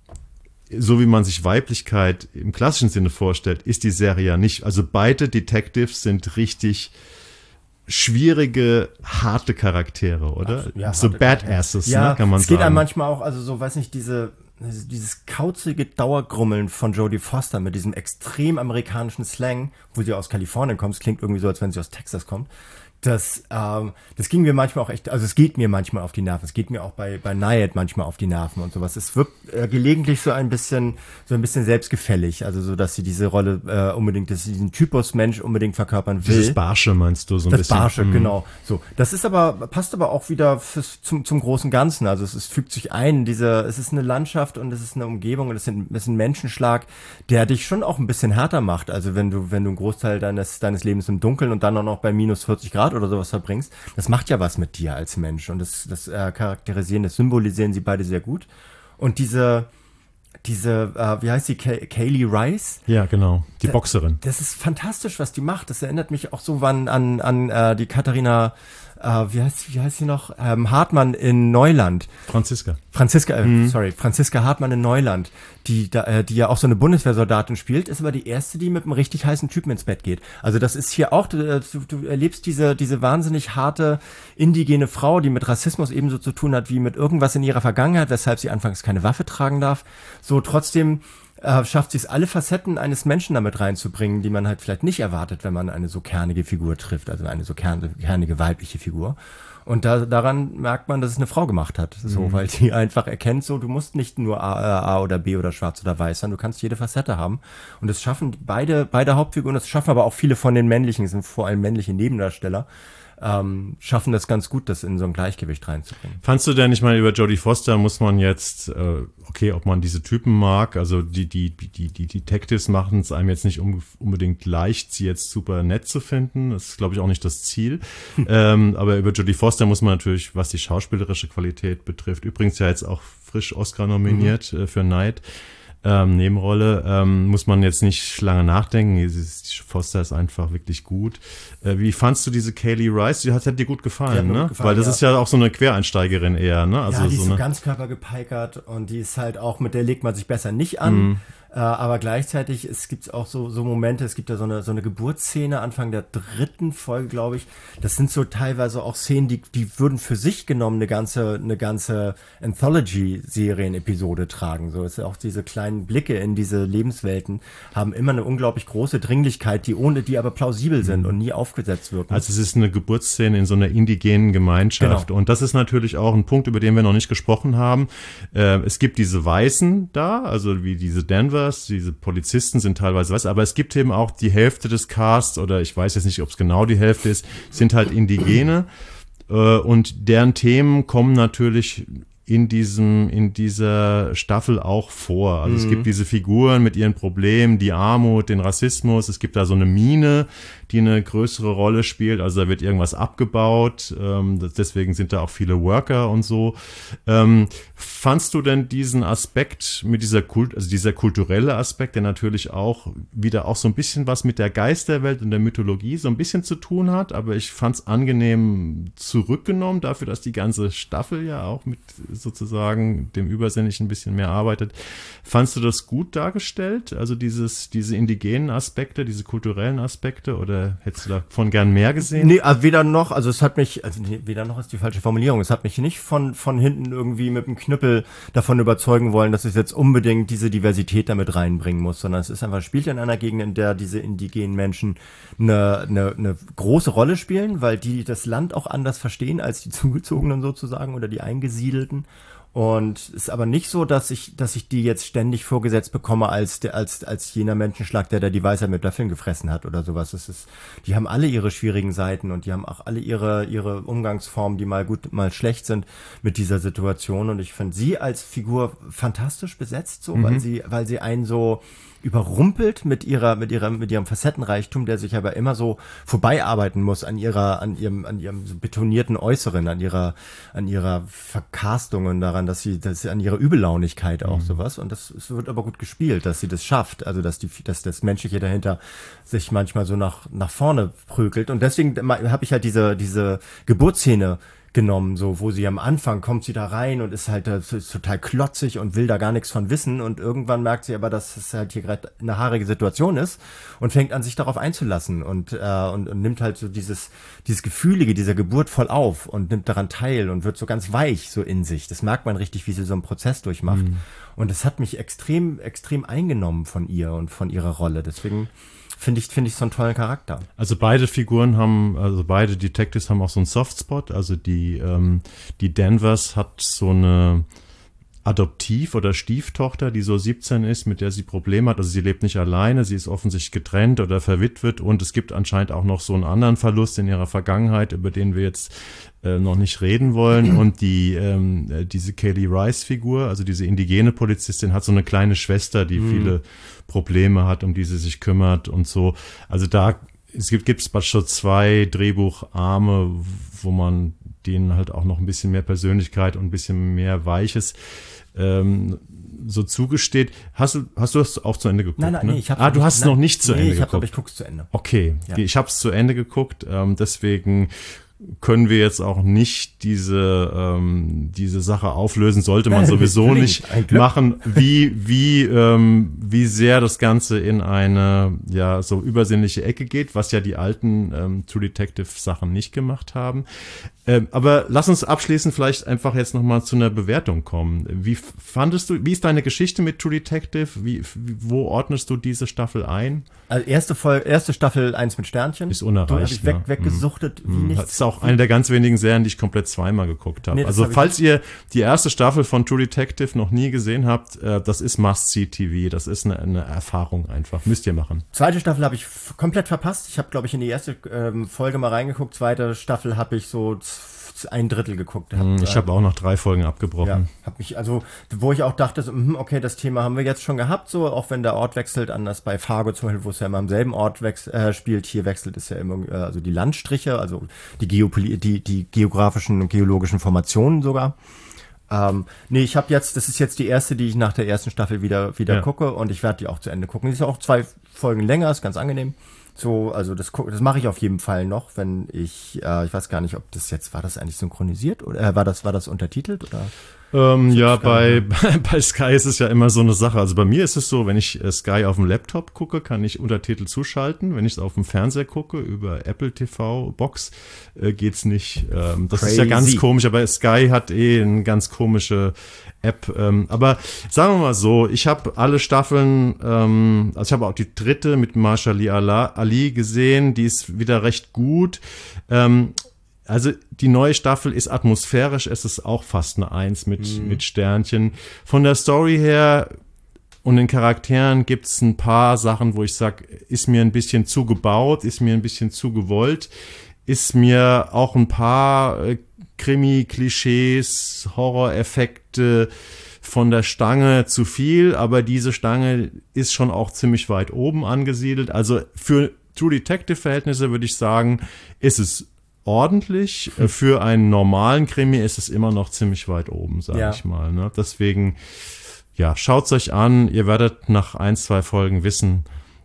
so wie man sich Weiblichkeit im klassischen Sinne vorstellt, ist die Serie ja nicht. Also beide Detectives sind richtig schwierige, harte Charaktere, oder? Ach, ja, so Badasses, ja, ne, kann man es geht sagen. einem manchmal auch, also so, weiß nicht, diese dieses kauzige Dauergrummeln von Jodie Foster mit diesem extrem amerikanischen Slang, wo sie aus Kalifornien kommt, es klingt irgendwie so, als wenn sie aus Texas kommt. Das, ähm, das ging mir manchmal auch echt, also es geht mir manchmal auf die Nerven. Es geht mir auch bei, bei Nayed manchmal auf die Nerven und sowas. Es wirkt äh, gelegentlich so ein bisschen, so ein bisschen selbstgefällig. Also so, dass sie diese Rolle äh, unbedingt, dass sie diesen Typus Mensch unbedingt verkörpern will. Dieses Barsche meinst du so ein das bisschen? Das Barsche, mm. genau. So. Das ist aber, passt aber auch wieder fürs, zum, zum großen Ganzen. Also es, es fügt sich ein, diese, es ist eine Landschaft und es ist eine Umgebung und es ist ein, es ist ein Menschenschlag, der dich schon auch ein bisschen härter macht. Also wenn du, wenn du einen Großteil deines, deines Lebens im Dunkeln und dann auch noch bei minus vierzig Grad oder sowas verbringst, das macht ja was mit dir als Mensch und das, das äh, charakterisieren, das symbolisieren sie beide sehr gut. Und diese, diese, äh, wie heißt sie, Kay- Kaylee Rice? Ja, genau, die da, Boxerin. Das ist fantastisch, was die macht. Das erinnert mich auch so an, an, an äh, die Katharina, äh, wie heißt, wie heißt sie noch? Ähm, Hartmann in Neuland. Franziska. Franziska, äh, Mhm. sorry, Franziska Hartmann in Neuland, die da, äh, die ja auch so eine Bundeswehrsoldatin spielt, ist aber die erste, die mit einem richtig heißen Typen ins Bett geht. Also das ist hier auch, du, du, du erlebst diese, diese wahnsinnig harte indigene Frau, die mit Rassismus ebenso zu tun hat wie mit irgendwas in ihrer Vergangenheit, weshalb sie anfangs keine Waffe tragen darf. So trotzdem äh, schafft sie es, alle Facetten eines Menschen damit reinzubringen, die man halt vielleicht nicht erwartet, wenn man eine so kernige Figur trifft, also eine so kern, kernige weibliche Figur. Und da, daran merkt man, dass es eine Frau gemacht hat, so, mhm. weil die einfach erkennt, so, du musst nicht nur A, A oder B oder schwarz oder weiß sein, du kannst jede Facette haben. Und das schaffen beide, beide Hauptfiguren, das schaffen aber auch viele von den männlichen, das sind vor allem männliche Nebendarsteller, ähm, schaffen das ganz gut, das in so ein Gleichgewicht reinzubringen. Fandst du denn, ich meine, über Jodie Foster muss man jetzt, äh, okay, ob man diese Typen mag, also die, die, die, die Detectives machen es einem jetzt nicht um, unbedingt leicht, sie jetzt super nett zu finden. Das ist, glaube ich, auch nicht das Ziel. ähm, aber über Jodie Foster muss man natürlich, was die schauspielerische Qualität betrifft, übrigens ja jetzt auch frisch Oscar nominiert mhm. äh, für Night, Ähm, Nebenrolle, ähm, muss man jetzt nicht lange nachdenken. Ist, Foster ist einfach wirklich gut. Äh, wie fandst du diese Kaylee Rice? Die hat, hat dir gut gefallen, ne? Gut gefallen, weil das ja. ist ja auch so eine Quereinsteigerin eher, ne? Also ja, die so ist so eine ganz körpergepeikert und die ist halt auch, mit der legt man sich besser nicht an. Mhm. Äh, aber gleichzeitig, es gibt auch so, so Momente, es gibt ja so eine, so eine Geburtsszene Anfang der dritten Folge, glaube ich. Das sind so teilweise auch Szenen, die, die würden für sich genommen eine ganze, eine ganze Anthology-Serien-Episode tragen. So, es ist auch diese kleinen Blicke in diese Lebenswelten haben immer eine unglaublich große Dringlichkeit, die ohne, die aber plausibel sind mhm. und nie aufgesetzt wirken. Also es ist eine Geburtsszene in so einer indigenen Gemeinschaft. Genau. Und das ist natürlich auch ein Punkt, über den wir noch nicht gesprochen haben. Äh, es gibt diese Weißen da, also wie diese Denver, diese Polizisten sind teilweise weiß, aber es gibt eben auch die Hälfte des Casts, oder ich weiß jetzt nicht, ob es genau die Hälfte ist, sind halt Indigene äh, und deren Themen kommen natürlich in diesem, in dieser Staffel auch vor. Also mhm. es gibt diese Figuren mit ihren Problemen, die Armut, den Rassismus, es gibt da so eine Mine, die eine größere Rolle spielt, also da wird irgendwas abgebaut, ähm, das, deswegen sind da auch viele Worker und so. Ähm, fandst du denn diesen Aspekt mit dieser Kult, also dieser kulturelle Aspekt, der natürlich auch wieder auch so ein bisschen was mit der Geisterwelt und der Mythologie so ein bisschen zu tun hat, aber ich fand's angenehm zurückgenommen dafür, dass die ganze Staffel ja auch mit sozusagen dem Übersinnlichen ein bisschen mehr arbeitet. Fandst du das gut dargestellt? Also dieses, diese indigenen Aspekte, diese kulturellen Aspekte, oder hättest du davon gern mehr gesehen? Nee, also weder noch, also es hat mich, also nee, weder noch ist die falsche Formulierung, es hat mich nicht von, von hinten irgendwie mit dem Knüppel davon überzeugen wollen, dass es jetzt unbedingt diese Diversität damit reinbringen muss, sondern es ist einfach, spielt in einer Gegend, in der diese indigenen Menschen eine, eine, eine große Rolle spielen, weil die das Land auch anders verstehen als die Zugezogenen sozusagen oder die Eingesiedelten. Und es ist aber nicht so, dass ich, dass ich die jetzt ständig vorgesetzt bekomme als der, als, als jener Menschenschlag, der da die Weisheit mit Löffeln gefressen hat oder sowas. Das ist, die haben alle ihre schwierigen Seiten und die haben auch alle ihre, ihre Umgangsformen, die mal gut, mal schlecht sind mit dieser Situation. Und ich finde sie als Figur fantastisch besetzt, so, mhm. weil sie, weil sie einen so überrumpelt mit ihrer, mit ihrer, mit ihrem Facettenreichtum, der sich aber immer so vorbeiarbeiten muss an ihrer, an ihrem, an ihrem so betonierten Äußeren, an ihrer, an ihrer Verkastung und daran, dass sie, dass sie an ihrer Übellaunigkeit auch mhm. sowas. Und das, es wird aber gut gespielt, dass sie das schafft. Also, dass die, dass das Menschliche dahinter sich manchmal so nach, nach vorne prügelt. Und deswegen habe ich halt diese, diese Geburtsszene genommen, so, wo sie am Anfang kommt sie da rein und ist halt ist total klotzig und will da gar nichts von wissen und irgendwann merkt sie aber, dass es halt hier gerade eine haarige Situation ist und fängt an, sich darauf einzulassen und, äh, und, und nimmt halt so dieses, dieses Gefühlige dieser Geburt voll auf und nimmt daran teil und wird so ganz weich so in sich. Das merkt man richtig, wie sie so einen Prozess durchmacht. Mhm. Und das hat mich extrem, extrem eingenommen von ihr und von ihrer Rolle. Deswegen finde ich, finde ich so einen tollen Charakter. Also beide Figuren haben, also beide Detectives haben auch so einen Softspot. Also die, ähm, die Danvers hat so eine Adoptiv- oder Stieftochter, die so siebzehn ist, mit der sie Probleme hat. Also sie lebt nicht alleine, sie ist offensichtlich getrennt oder verwitwet und es gibt anscheinend auch noch so einen anderen Verlust in ihrer Vergangenheit, über den wir jetzt äh, noch nicht reden wollen. Und die ähm, diese Kaylee Rice-Figur, also diese indigene Polizistin, hat so eine kleine Schwester, die mhm. viele Probleme hat, um die sie sich kümmert und so. Also da es gibt gibt's schon zwei Drehbucharme, wo man denen halt auch noch ein bisschen mehr Persönlichkeit und ein bisschen mehr Weiches ähm, so zugesteht. Hast du hast du das auch zu Ende geguckt? Nein, nein, ne? nee, ich hab's Ah, du nicht, hast es nein, noch nicht zu nee, Ende ich geguckt. Aber ich guck's zu Ende. Okay, ja. Ich habe es zu Ende geguckt, ähm, deswegen können wir jetzt auch nicht diese ähm, diese Sache auflösen, sollte man sowieso nicht machen, wie wie ähm, wie sehr das Ganze in eine ja so übersinnliche Ecke geht, was ja die alten ähm, True Detective Sachen nicht gemacht haben. Ähm, aber lass uns abschließend vielleicht einfach jetzt nochmal zu einer Bewertung kommen. Wie fandest du, wie ist deine Geschichte mit True Detective? Wie, wo ordnest du diese Staffel ein? Also erste Folge, erste Staffel eins mit Sternchen. Ist unerreicht. Du hast weg, ne? weggesucht mm. wie nichts. Das ist auch eine der ganz wenigen Serien, die ich komplett zweimal geguckt habe. Nee, also falls ihr die erste Staffel von True Detective noch nie gesehen hahabt, äh, das ist Must-See-T V. Das ist eine, eine Erfahrung einfach. Müsst ihr machen. Zweite Staffel habe ich f- komplett verpasst. Ich habe, glaube ich, in die erste ähm, Folge mal reingeguckt. Zweite Staffel habe ich so ein Drittel geguckt. Hab, ich habe auch noch drei Folgen abgebrochen. Ja, hab mich, also, wo ich auch dachte, so, okay, das Thema haben wir jetzt schon gehabt, so, auch wenn der Ort wechselt, anders bei Fargo zum Beispiel, wo es ja immer am selben Ort wechsel, äh, spielt, hier wechselt es ja immer, äh, also die Landstriche, also die, Geopoli- die, die geografischen und geologischen Formationen sogar. Ähm, nee, ich habe jetzt, das ist jetzt die erste, die ich nach der ersten Staffel wieder, wieder ja. gucke und ich werde die auch zu Ende gucken. Die ist auch zwei Folgen länger, ist ganz angenehm. So, also das, das mache ich auf jeden Fall noch, wenn ich, äh, ich weiß gar nicht, ob das jetzt, war das eigentlich synchronisiert oder äh, war das, war das untertitelt oder? Ähm, ja, bei, bei, bei Sky ist es ja immer so eine Sache. Also bei mir ist es so, wenn ich äh, Sky auf dem Laptop gucke, kann ich Untertitel zuschalten. Wenn ich es auf dem Fernseher gucke, über Apple T V Box, äh, geht's nicht. Ähm, das Crazy. Ist ja ganz komisch, aber Sky hat eh eine ganz komische App. Ähm, aber sagen wir mal so, ich habe alle Staffeln, ähm, also ich habe auch die dritte mit Mahershala Ali gesehen, die ist wieder recht gut. Ähm, Also die neue Staffel ist atmosphärisch, es ist auch fast eine Eins mit, mhm. mit Sternchen. Von der Story her und den Charakteren gibt's ein paar Sachen, wo ich sag, ist mir ein bisschen zu gebaut, ist mir ein bisschen zu gewollt, ist mir auch ein paar äh, Krimi-Klischees, Horror-Effekte von der Stange zu viel, aber diese Stange ist schon auch ziemlich weit oben angesiedelt. Also für True Detective-Verhältnisse würde ich sagen, ist es ordentlich. Für einen normalen Krimi ist es immer noch ziemlich weit oben, sage ja. ich mal. Ne? Deswegen, ja, schaut's euch an. Ihr werdet nach ein, zwei Folgen wissen,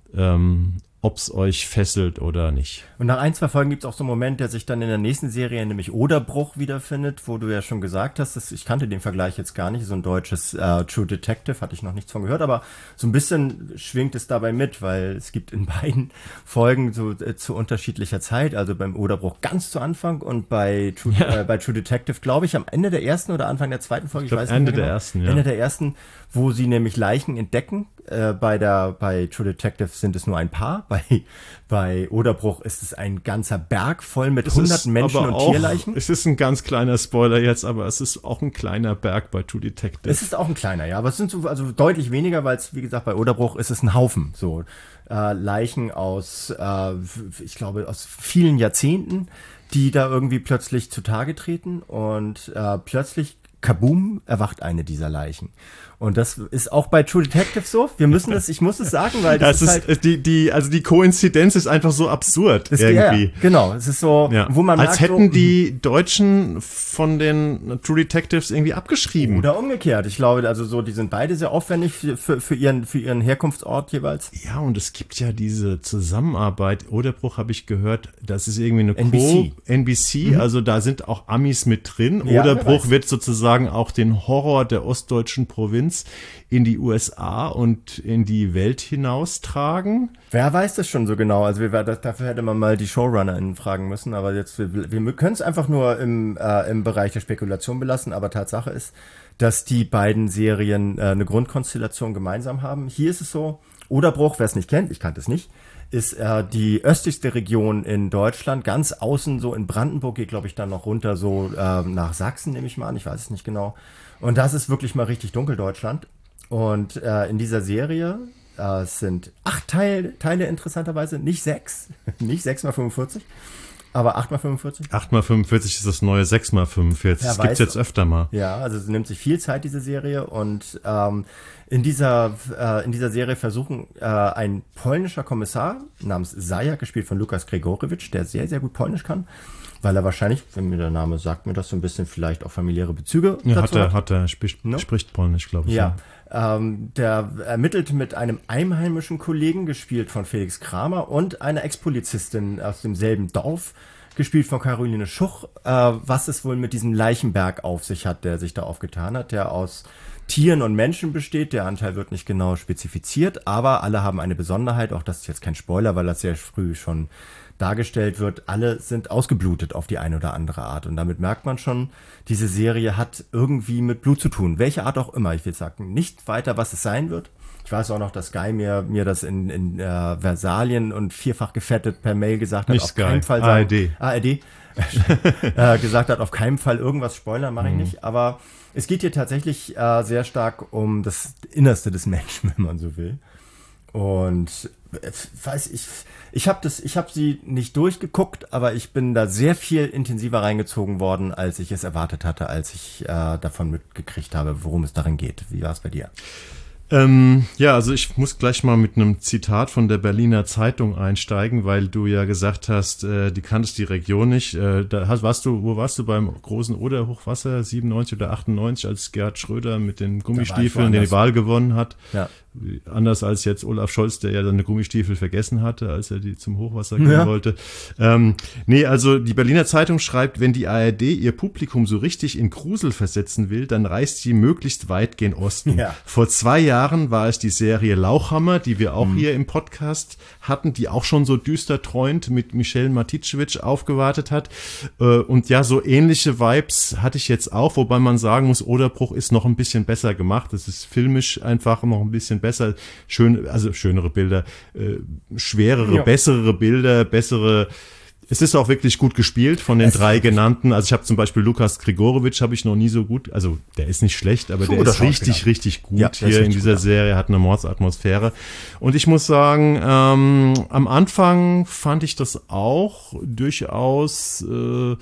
ähm, ob's euch fesselt oder nicht. Und nach ein, zwei Folgen gibt's auch so einen Moment, der sich dann in der nächsten Serie, nämlich Oderbruch, wiederfindet, wo du ja schon gesagt hast, dass, ich kannte den Vergleich jetzt gar nicht, so ein deutsches äh, True Detective, hatte ich noch nichts von gehört, aber so ein bisschen schwingt es dabei mit, weil es gibt in beiden Folgen so äh, zu unterschiedlicher Zeit, also beim Oderbruch ganz zu Anfang und bei True, ja. äh, bei True Detective, glaube ich, am Ende der ersten oder Anfang der zweiten Folge, ich, ich weiß nicht Ende genau, der ersten, ja. Ende der ersten, wo sie nämlich Leichen entdecken. Äh, bei der bei True Detective sind es nur ein paar. Bei bei Oderbruch ist es ein ganzer Berg voll mit hunderten Menschen und auch, Tierleichen. Es ist ein ganz kleiner Spoiler jetzt, aber es ist auch ein kleiner Berg bei True Detective. Es ist auch ein kleiner, ja, aber es sind so also deutlich weniger, weil es wie gesagt bei Oderbruch ist es ein Haufen so äh, Leichen aus äh, ich glaube aus vielen Jahrzehnten, die da irgendwie plötzlich zutage treten und äh, plötzlich kaboom, erwacht eine dieser Leichen. Und das ist auch bei True Detective so. Wir müssen das, ich muss es sagen, weil das, das ist, ist halt die, die, also die Koinzidenz ist einfach so absurd das, irgendwie. Ja, genau. Es ist so, ja. wo man als merkt, hätten so, die Deutschen von den True Detectives irgendwie abgeschrieben. Oder umgekehrt. Ich glaube, also so, die sind beide sehr aufwendig für, für, für ihren, für ihren Herkunftsort jeweils. Ja, und es gibt ja diese Zusammenarbeit. Oderbruch habe ich gehört, das ist irgendwie eine N B C. Co- N B C, mhm. also da sind auch Amis mit drin. Ja, Oderbruch wird sozusagen auch den Horror der ostdeutschen Provinz in die U S A und in die Welt hinaustragen. Wer weiß das schon so genau? Also wir, das, dafür hätte man mal die ShowrunnerInnen fragen müssen, aber jetzt, wir, wir können es einfach nur im, äh, im Bereich der Spekulation belassen, aber Tatsache ist, dass die beiden Serien äh, eine Grundkonstellation gemeinsam haben. Hier ist es so, Oderbruch, wer es nicht kennt, ich kannte es nicht, ist äh, die östlichste Region in Deutschland, ganz außen so in Brandenburg, geht glaube ich dann noch runter so äh, nach Sachsen, nehme ich mal an, ich weiß es nicht genau. Und das ist wirklich mal richtig dunkel Deutschland. Und äh, in dieser Serie äh, sind acht Teil, Teile interessanterweise, nicht sechs, nicht sechs mal fünfundvierzig, aber acht mal fünfundvierzig. acht mal fünfundvierzig ist das neue sechs mal fünfundvierzig. Das gibt's jetzt öfter mal. Ja, also es nimmt sich viel Zeit, diese Serie. Und ähm, in dieser äh, in dieser Serie versuchen äh, ein polnischer Kommissar namens Zaja, gespielt von Lukas Gregorewitsch, der sehr, sehr gut Polnisch kann, weil er wahrscheinlich, wenn mir der Name sagt, mir das so ein bisschen vielleicht auch familiäre Bezüge ja, dazu hat. Er, hat er, spricht, no? spricht Polnisch, glaube ich. Ja, ja. Ähm, der ermittelt mit einem einheimischen Kollegen, gespielt von Felix Kramer, und einer Ex-Polizistin aus demselben Dorf, gespielt von Caroline Schuch, äh, was es wohl mit diesem Leichenberg auf sich hat, der sich da aufgetan hat, der aus Tieren und Menschen besteht. Der Anteil wird nicht genau spezifiziert, aber alle haben eine Besonderheit. Auch das ist jetzt kein Spoiler, weil das sehr früh schon dargestellt wird. Alle sind ausgeblutet auf die eine oder andere Art. Und damit merkt man schon, diese Serie hat irgendwie mit Blut zu tun. Welche Art auch immer. Ich will sagen, nicht weiter, was es sein wird. Ich weiß auch noch, dass Sky mir, mir das in, in äh, Versalien und vierfach gefettet per Mail gesagt hat. Nicht auf Sky, keinen Fall A R D. sagen, A R D. äh, gesagt hat, auf keinen Fall irgendwas spoilern, mache ich Mhm. nicht. Aber es geht hier tatsächlich äh, sehr stark um das Innerste des Menschen, wenn man so will. Und äh, weiß ich, ich habe das, ich habe sie nicht durchgeguckt, aber ich bin da sehr viel intensiver reingezogen worden, als ich es erwartet hatte, als ich äh, davon mitgekriegt habe, worum es darin geht. Wie war es bei dir? Ähm, ja, also ich muss gleich mal mit einem Zitat von der Berliner Zeitung einsteigen, weil du ja gesagt hast, äh, die kanntest die Region nicht. Äh, da hast, warst du, wo warst du beim großen Oder-Hochwasser siebenundneunzig oder achtundneunzig, als Gerhard Schröder mit den Gummistiefeln die Wahl gewonnen hat? Ja. Anders als jetzt Olaf Scholz, der ja seine Gummistiefel vergessen hatte, als er die zum Hochwasser gehen Ja. wollte. Ähm, nee, also die Berliner Zeitung schreibt, wenn die A R D ihr Publikum so richtig in Grusel versetzen will, dann reist sie möglichst weit gen Osten. Ja. Vor zwei Jahren war es die Serie Lauchhammer, die wir auch Mhm. hier im Podcast hatten, die auch schon so düster treuend mit Michel Maticevic aufgewartet hat. Äh, Und ja, so ähnliche Vibes hatte ich jetzt auch, wobei man sagen muss, Oderbruch ist noch ein bisschen besser gemacht. Es ist filmisch einfach noch ein bisschen besser, schön, also schönere Bilder, äh, schwerere, Ja. bessere Bilder, bessere. Es ist auch wirklich gut gespielt von den Es- drei genannten. Also ich habe zum Beispiel Lukas Grigorowitsch habe ich noch nie so gut, also der ist nicht schlecht, aber So der guter ist richtig, Schauspieler. richtig gut Ja, der ist hier in richtig dieser gut, ja. Serie, hat eine Mordsatmosphäre. Und ich muss sagen, ähm, am Anfang fand ich das auch durchaus äh,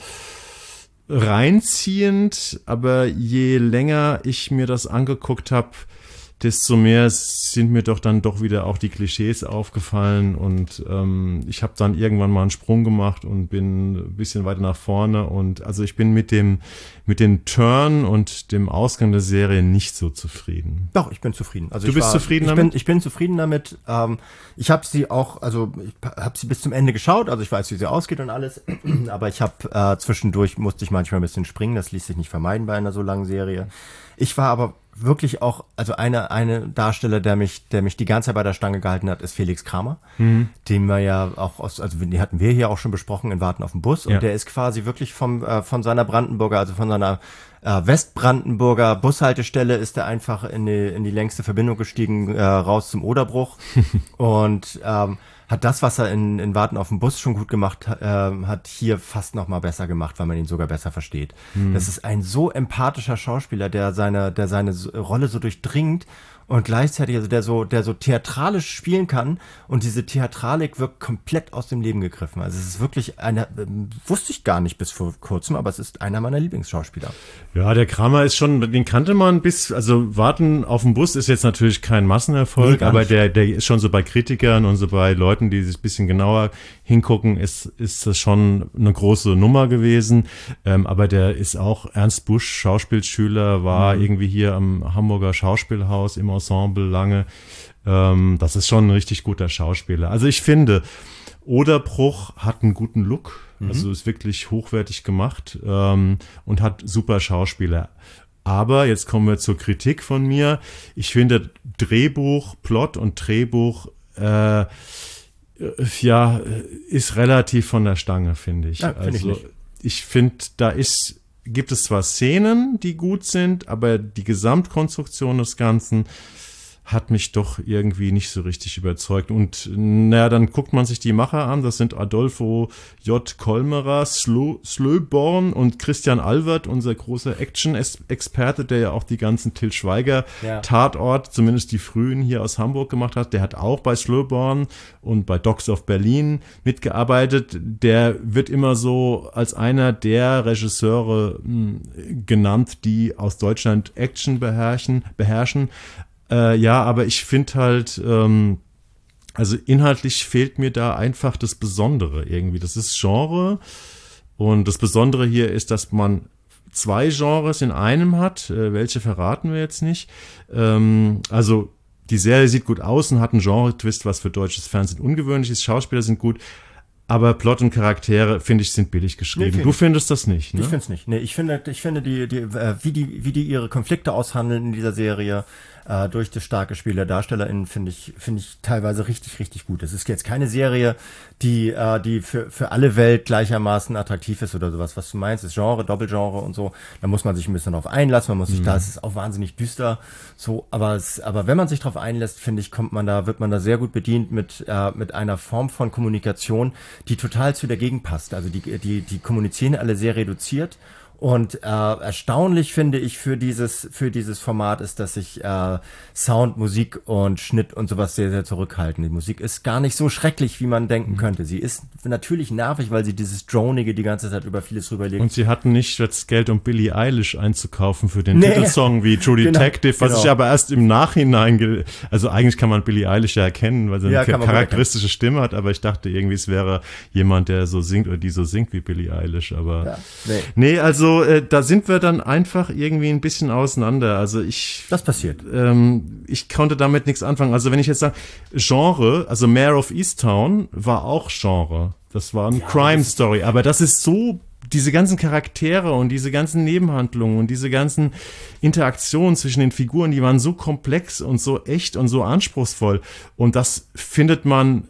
reinziehend, aber je länger ich mir das angeguckt habe, desto mehr sind mir doch dann doch wieder auch die Klischees aufgefallen und ähm, ich habe dann irgendwann mal einen Sprung gemacht und bin ein bisschen weiter nach vorne und also ich bin mit dem mit dem Turn und dem Ausgang der Serie nicht so zufrieden. Doch, ich bin zufrieden. Also Du ich bist war, zufrieden ich damit? Bin, ich bin zufrieden damit. Ähm, ich habe sie auch, also ich habe sie bis zum Ende geschaut, also ich weiß, wie sie ausgeht und alles, aber ich habe äh, zwischendurch musste ich manchmal ein bisschen springen, das ließ sich nicht vermeiden bei einer so langen Serie. Ich war aber wirklich auch, also eine eine Darsteller, der mich der mich die ganze Zeit bei der Stange gehalten hat, ist Felix Kramer, Mhm. den wir ja auch aus, also die hatten wir hier auch schon besprochen in Warten auf den Bus und Ja. der ist quasi wirklich vom äh, von seiner Brandenburger, also von seiner äh, Westbrandenburger Bushaltestelle ist er einfach in die in die längste Verbindung gestiegen, äh, raus zum Oderbruch und ähm, hat das, was er in, in Warten auf den Bus schon gut gemacht äh, hat, hier fast noch mal besser gemacht, weil man ihn sogar besser versteht. Das ist ein so empathischer Schauspieler, der seine, der seine so- Rolle so durchdringt und gleichzeitig, also der so, der so theatralisch spielen kann und diese Theatralik wirkt komplett aus dem Leben gegriffen. Also es ist wirklich einer, ähm, wusste ich gar nicht bis vor kurzem, aber es ist einer meiner Lieblingsschauspieler. Ja, der Kramer ist schon, den kannte man bis, also Warten auf den Bus ist jetzt natürlich kein Massenerfolg, Nee, gar aber nicht. der, der ist schon so bei Kritikern und so bei Leuten, die sich ein bisschen genauer hingucken, ist, ist das schon eine große Nummer gewesen. Ähm, aber der ist auch Ernst Busch, Schauspielschüler, war Mhm. irgendwie hier am Hamburger Schauspielhaus im Ensemble lange. Ähm, das ist schon ein richtig guter Schauspieler. Also ich finde, Oderbruch hat einen guten Look, also ist wirklich hochwertig gemacht ähm, und hat super Schauspieler. Aber jetzt kommen wir zur Kritik von mir. Ich finde Drehbuch, Plot und Drehbuch äh, ja ist relativ von der Stange, finde ich. Ja, find ich also nicht. ich finde, da ist gibt es zwar Szenen, die gut sind, aber die Gesamtkonstruktion des Ganzen hat mich doch irgendwie nicht so richtig überzeugt. Und naja, dann guckt man sich die Macher an. Das sind Adolfo J. Kolmerer, Slo- Slöborn und Christian Albert, unser großer Action-Experte, der ja auch die ganzen Til Schweiger Ja. Tatort, zumindest die frühen hier aus Hamburg gemacht hat. Der hat auch bei Slöborn und bei Dogs of Berlin mitgearbeitet. Der wird immer so als einer der Regisseure mh, genannt, die aus Deutschland Action beherrschen, beherrschen. Äh, ja, aber ich finde halt, ähm, also inhaltlich fehlt mir da einfach das Besondere irgendwie. Das ist Genre und das Besondere hier ist, dass man zwei Genres in einem hat. Äh, welche verraten wir jetzt nicht. Ähm, also die Serie sieht gut aus und hat einen Genre-Twist, was für deutsches Fernsehen ungewöhnlich ist. Schauspieler sind gut. aber Plot und Charaktere, finde ich, sind billig geschrieben. Nee, find du findest das nicht, ne? Ich finde es nicht. Nee, ich finde, ich finde die, die, äh, wie die, wie die ihre Konflikte aushandeln in dieser Serie, äh, durch das starke Spiel der DarstellerInnen, finde ich, finde ich teilweise richtig, richtig gut. Es ist jetzt keine Serie, die, äh, die für, für alle Welt gleichermaßen attraktiv ist oder sowas. Was du meinst, ist Genre, Doppelgenre und so. Da muss man sich ein bisschen drauf einlassen. Man muss sich, mhm. da ist es auch wahnsinnig düster. So, aber es, aber wenn man sich drauf einlässt, finde ich, kommt man da, wird man da sehr gut bedient mit, äh, mit einer Form von Kommunikation, die total zu der Gegend passt. Also die, die, die kommunizieren alle sehr reduziert. Und äh, erstaunlich finde ich für dieses für dieses Format ist, dass sich äh, Sound, Musik und Schnitt und sowas sehr, sehr zurückhalten. Die Musik ist gar nicht so schrecklich, wie man denken könnte. Sie ist natürlich nervig, weil sie dieses Dronige die ganze Zeit über vieles rüberlegt. Und sie hatten nicht das Geld, um Billie Eilish einzukaufen für den nee. Titelsong wie True Detective, genau, was genau. ich aber erst im Nachhinein, ge- also eigentlich kann man Billie Eilish ja erkennen, weil sie ja, eine charakteristische Stimme hat, aber ich dachte irgendwie, es wäre jemand, der so singt oder die so singt wie Billie Eilish, aber ja, nee. nee, also Also, äh, da sind wir dann einfach irgendwie ein bisschen auseinander. Also ich... Das passiert. Ähm, ich konnte damit nichts anfangen. Also wenn ich jetzt sage, Genre, also Mare of Easttown war auch Genre. Das war eine ja, Crime-Story. Aber das ist so, diese ganzen Charaktere und diese ganzen Nebenhandlungen und diese ganzen Interaktionen zwischen den Figuren, die waren so komplex und so echt und so anspruchsvoll. Und das findet man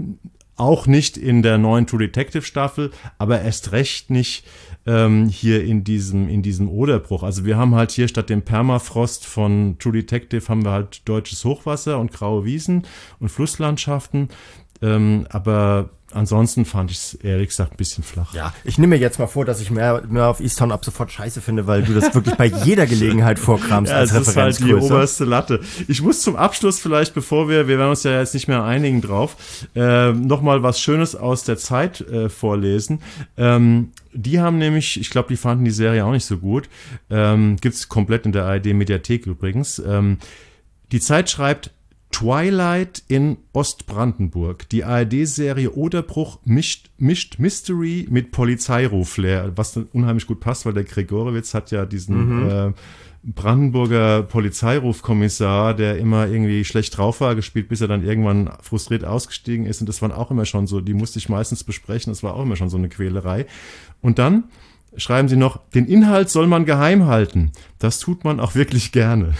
auch nicht in der neuen True Detective Staffel, aber erst recht nicht ähm, hier in diesem in diesem Oderbruch. Also wir haben halt hier statt dem Permafrost von True Detective haben wir halt deutsches Hochwasser und graue Wiesen und Flusslandschaften. Ähm, aber ansonsten fand ich es ehrlich gesagt ein bisschen flach. Ja, ich nehme mir jetzt mal vor, dass ich mehr, mehr auf Easttown ab sofort scheiße finde, weil du das wirklich bei jeder Gelegenheit vorkramst ja, als Referenzgröße. Das ist halt die oberste Latte. Ich muss zum Abschluss vielleicht, bevor wir, wir werden uns ja jetzt nicht mehr einigen drauf, äh, nochmal was Schönes aus der Zeit äh, vorlesen. Ähm, die haben nämlich, ich glaube, die fanden die Serie auch nicht so gut. Ähm, gibt's komplett in der A R D-Mediathek übrigens. Ähm, die Zeit schreibt, Twilight in Ostbrandenburg. Die A R D-Serie Oderbruch mischt, mischt Mystery mit Polizeiruf-Flair, was unheimlich gut passt, weil der Gregorowitz hat ja diesen mhm. äh, Brandenburger Polizeirufkommissar, der immer irgendwie schlecht drauf war, gespielt, bis er dann irgendwann frustriert ausgestiegen ist. Und das waren auch immer schon so, die musste ich meistens besprechen, das war auch immer schon so eine Quälerei. Und dann schreiben sie noch, den Inhalt soll man geheim halten. Das tut man auch wirklich gerne.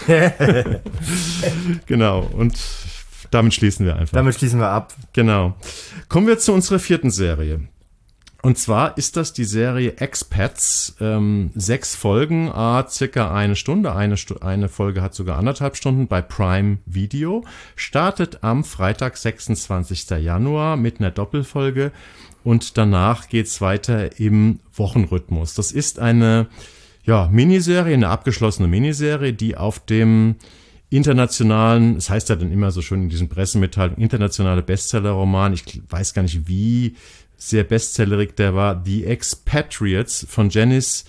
Genau, und damit schließen wir einfach. Damit schließen wir ab. Genau. Kommen wir zu unserer vierten Serie. Und zwar ist das die Serie Expats, ähm, sechs Folgen, ah, circa eine Stunde. Eine, Stu- eine Folge hat sogar anderthalb Stunden bei Prime Video. Startet am Freitag, sechsundzwanzigsten Januar mit einer Doppelfolge. Und danach geht's weiter im Wochenrhythmus. Das ist eine ja, Miniserie, eine abgeschlossene Miniserie, die auf dem internationalen, es heißt ja dann immer so schön in diesen Pressemitteilungen, internationale Bestseller-Roman, ich weiß gar nicht, wie sehr bestsellerig der war, The Expatriates von Janice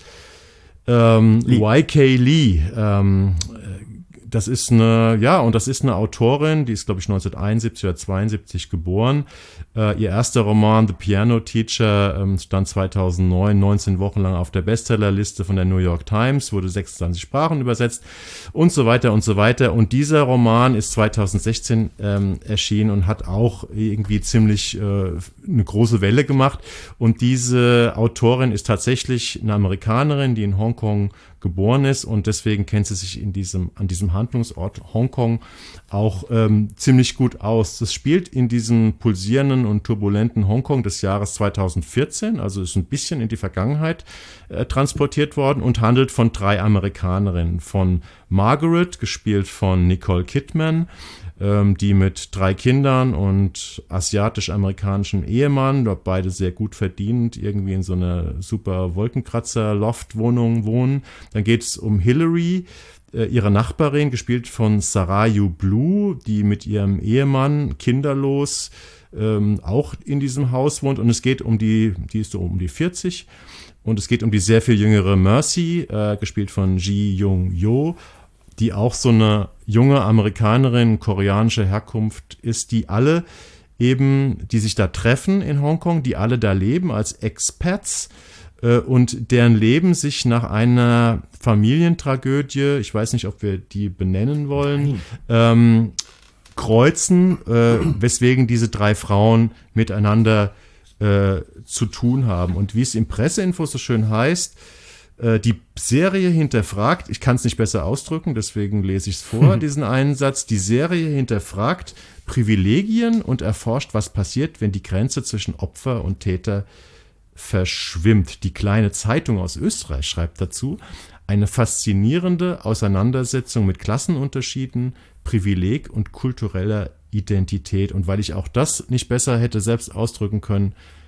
ähm, Y K. Lee. Ähm, das ist eine, ja, und das ist eine Autorin, die ist, glaube ich, neunzehnhunderteinundsiebzig oder zweiundsiebzig geboren. Äh, ihr erster Roman, The Piano Teacher, ähm, stand zweitausendneun, neunzehn Wochen lang auf der Bestsellerliste von der New York Times, wurde sechsundzwanzig Sprachen übersetzt und so weiter und so weiter. Und dieser Roman ist zweitausendsechzehn ähm, erschienen und hat auch irgendwie ziemlich äh, eine große Welle gemacht. Und diese Autorin ist tatsächlich eine Amerikanerin, die in Hongkong geboren ist und deswegen kennt sie sich in diesem, an diesem Handlungsort Hongkong auch ähm, ziemlich gut aus. Das spielt in diesem pulsierenden und turbulenten Hongkong des Jahres zweitausendvierzehn, also ist ein bisschen in die Vergangenheit äh, transportiert worden und handelt von drei Amerikanerinnen. Von Margaret, gespielt von Nicole Kidman, ähm, die mit drei Kindern und asiatisch-amerikanischem Ehemann, dort beide sehr gut verdient, irgendwie in so einer super Wolkenkratzer-Loft-Wohnung wohnen. Dann geht es um Hillary, äh, ihre Nachbarin, gespielt von Sarayu Blue, die mit ihrem Ehemann kinderlos ähm, auch in diesem Haus wohnt. Und es geht um die, die ist so um die vierzig. Und es geht um die sehr viel jüngere Mercy, äh, gespielt von Ji Young-jo, die auch so eine junge Amerikanerin koreanischer Herkunft ist, die alle eben, die sich da treffen in Hongkong, die alle da leben als Expats äh, und deren Leben sich nach einer Familientragödie, ich weiß nicht, ob wir die benennen wollen, ähm, kreuzen, äh, weswegen diese drei Frauen miteinander äh, zu tun haben. Und wie es im Presseinfo so schön heißt, äh, die Serie hinterfragt, ich kann es nicht besser ausdrücken, deswegen lese ich es vor, diesen einen Satz, die Serie hinterfragt Privilegien und erforscht, was passiert, wenn die Grenze zwischen Opfer und Täter verschwimmt. Die kleine Zeitung aus Österreich schreibt dazu, eine faszinierende Auseinandersetzung mit Klassenunterschieden, Privileg und kultureller Identität. Und weil ich auch das nicht besser hätte selbst ausdrücken können,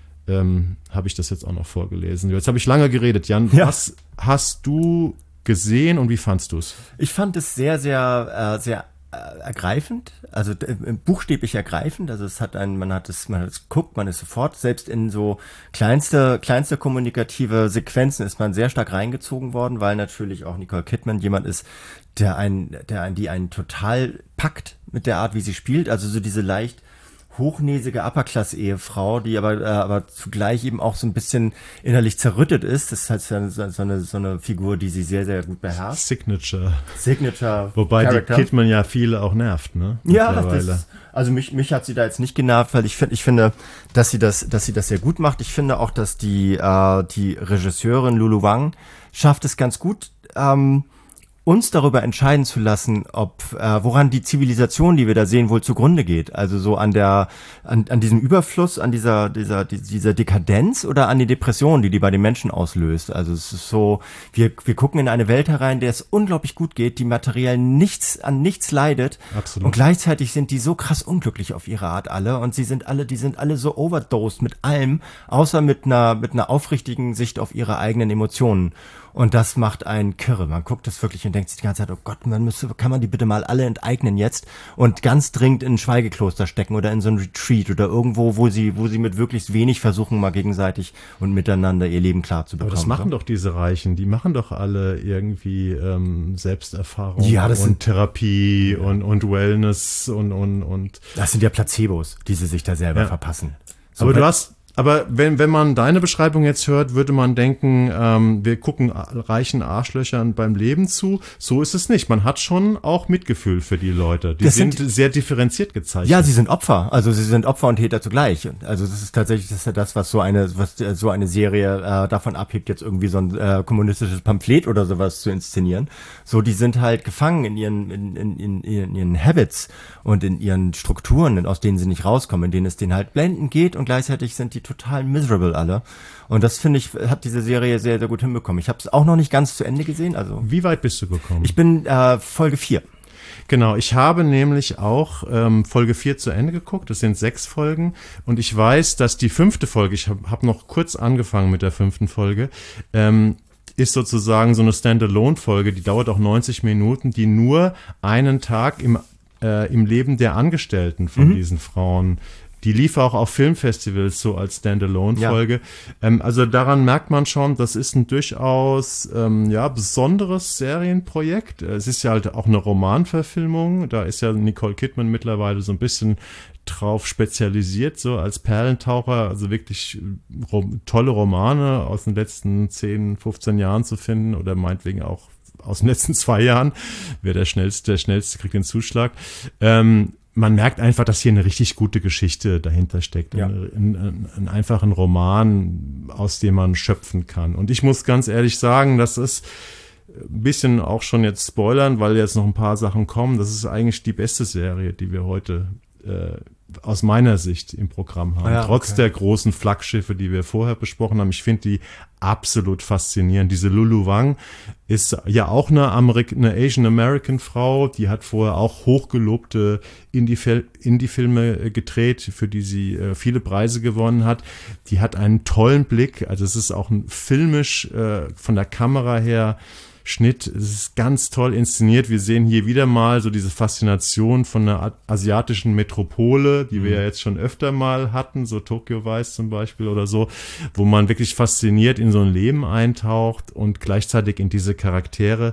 ähm, habe ich das jetzt auch noch vorgelesen. Jetzt habe ich lange geredet. Jan, ja. Was hast du gesehen und wie fandst du es? Ich fand es sehr, sehr, äh, sehr ergreifend, also äh, buchstäblich ergreifend, also es hat ein, man hat es, man hat es geguckt, man ist sofort, selbst in so kleinste, kleinste kommunikative Sequenzen ist man sehr stark reingezogen worden, weil natürlich auch Nicole Kidman jemand ist, der einen, der einen, die einen total packt mit der Art, wie sie spielt, also so diese leicht hochnäsige Upper-Class-Ehefrau, die aber, äh, aber zugleich eben auch so ein bisschen innerlich zerrüttet ist. Das ist halt so eine, so eine, so eine Figur, die sie sehr, sehr gut beherrscht. Signature. Signature. Wobei Character. Die Kidman ja viele auch nervt, ne? Ja, das, also mich, mich hat sie da jetzt nicht genervt, weil ich finde, ich finde, dass sie das, dass sie das sehr gut macht. Ich finde auch, dass die, äh, die Regisseurin Lulu Wang schafft es ganz gut, ähm, uns darüber entscheiden zu lassen, ob äh, woran die Zivilisation, die wir da sehen, wohl zugrunde geht. Also so an der an, an diesem Überfluss, an dieser dieser dieser Dekadenz oder an die Depression, die die bei den Menschen auslöst. Also es ist so, wir wir gucken in eine Welt herein, der es unglaublich gut geht, die materiell nichts an nichts leidet. Absolut. Und gleichzeitig sind die so krass unglücklich auf ihre Art alle und sie sind alle, die sind alle so overdosed mit allem, außer mit einer mit einer aufrichtigen Sicht auf ihre eigenen Emotionen. Und das macht einen kirre. Man guckt das wirklich und denkt sich die ganze Zeit, oh Gott, man müsste, kann man die bitte mal alle enteignen jetzt und ganz dringend in ein Schweigekloster stecken oder in so ein Retreat oder irgendwo, wo sie, wo sie mit möglichst wenig versuchen, mal gegenseitig und miteinander ihr Leben klar zu bekommen. Aber das machen so. Doch diese Reichen, die machen doch alle irgendwie ähm, Selbsterfahrung ja, das und sind, Therapie ja. und, und Wellness und, und, und. Das sind ja Placebos, die sie sich da selber ja. verpassen. So, aber du hast Aber wenn, wenn man deine Beschreibung jetzt hört, würde man denken, ähm, wir gucken reichen Arschlöchern beim Leben zu. So ist es nicht. Man hat schon auch Mitgefühl für die Leute. Die das sind, sind sehr differenziert gezeichnet. Ja, sie sind Opfer. Also sie sind Opfer und Täter zugleich. Also das ist tatsächlich das, ist ja das was so eine was so eine Serie äh, davon abhebt, jetzt irgendwie so ein äh, kommunistisches Pamphlet oder sowas zu inszenieren. So, die sind halt gefangen in ihren in, in, in, in ihren Habits und in ihren Strukturen, aus denen sie nicht rauskommen, in denen es denen halt blendend geht und gleichzeitig sind die total miserable alle. Und das, finde ich, hat diese Serie sehr, sehr gut hinbekommen. Ich habe es auch noch nicht ganz zu Ende gesehen. Also wie weit bist du gekommen? Ich bin äh, Folge vier. Genau, ich habe nämlich auch ähm, Folge vier zu Ende geguckt. Das sind sechs Folgen. Und ich weiß, dass die fünfte Folge, ich habe hab noch kurz angefangen mit der fünften Folge, ähm, ist sozusagen so eine Standalone-Folge, die dauert auch neunzig Minuten, die nur einen Tag im, äh, im Leben der Angestellten von mhm. diesen Frauen. Die lief auch auf Filmfestivals so als Standalone-Folge. Ja. Ähm, also daran merkt man schon, das ist ein durchaus ähm, ja besonderes Serienprojekt. Es ist ja halt auch eine Romanverfilmung. Da ist ja Nicole Kidman mittlerweile so ein bisschen drauf spezialisiert, so als Perlentaucher. Also wirklich rom- tolle Romane aus den letzten zehn, fünfzehn Jahren zu finden oder meinetwegen auch aus den letzten zwei Jahren. Wer der Schnellste, der Schnellste kriegt den Zuschlag. Ähm, Man merkt einfach, dass hier eine richtig gute Geschichte dahinter steckt. Ja. Ein, ein, ein einfachen Roman, aus dem man schöpfen kann. Und ich muss ganz ehrlich sagen, das ist ein bisschen auch schon jetzt spoilern, weil jetzt noch ein paar Sachen kommen. Das ist eigentlich die beste Serie, die wir heute äh, aus meiner Sicht im Programm haben. Ja, Trotz okay. der großen Flaggschiffe, die wir vorher besprochen haben. Ich finde die absolut faszinierend. Diese Lulu Wang ist ja auch eine, Amerik- eine Asian-American-Frau, die hat vorher auch hochgelobte Indie-Fil- Indie-Filme gedreht, für die sie äh, viele Preise gewonnen hat. Die hat einen tollen Blick, also es ist auch ein filmisch äh, von der Kamera her Schnitt, es ist ganz toll inszeniert. Wir sehen hier wieder mal so diese Faszination von einer asiatischen Metropole, die wir ja jetzt schon öfter mal hatten, so Tokyo Vice zum Beispiel oder so, wo man wirklich fasziniert in so ein Leben eintaucht und gleichzeitig in diese Charaktere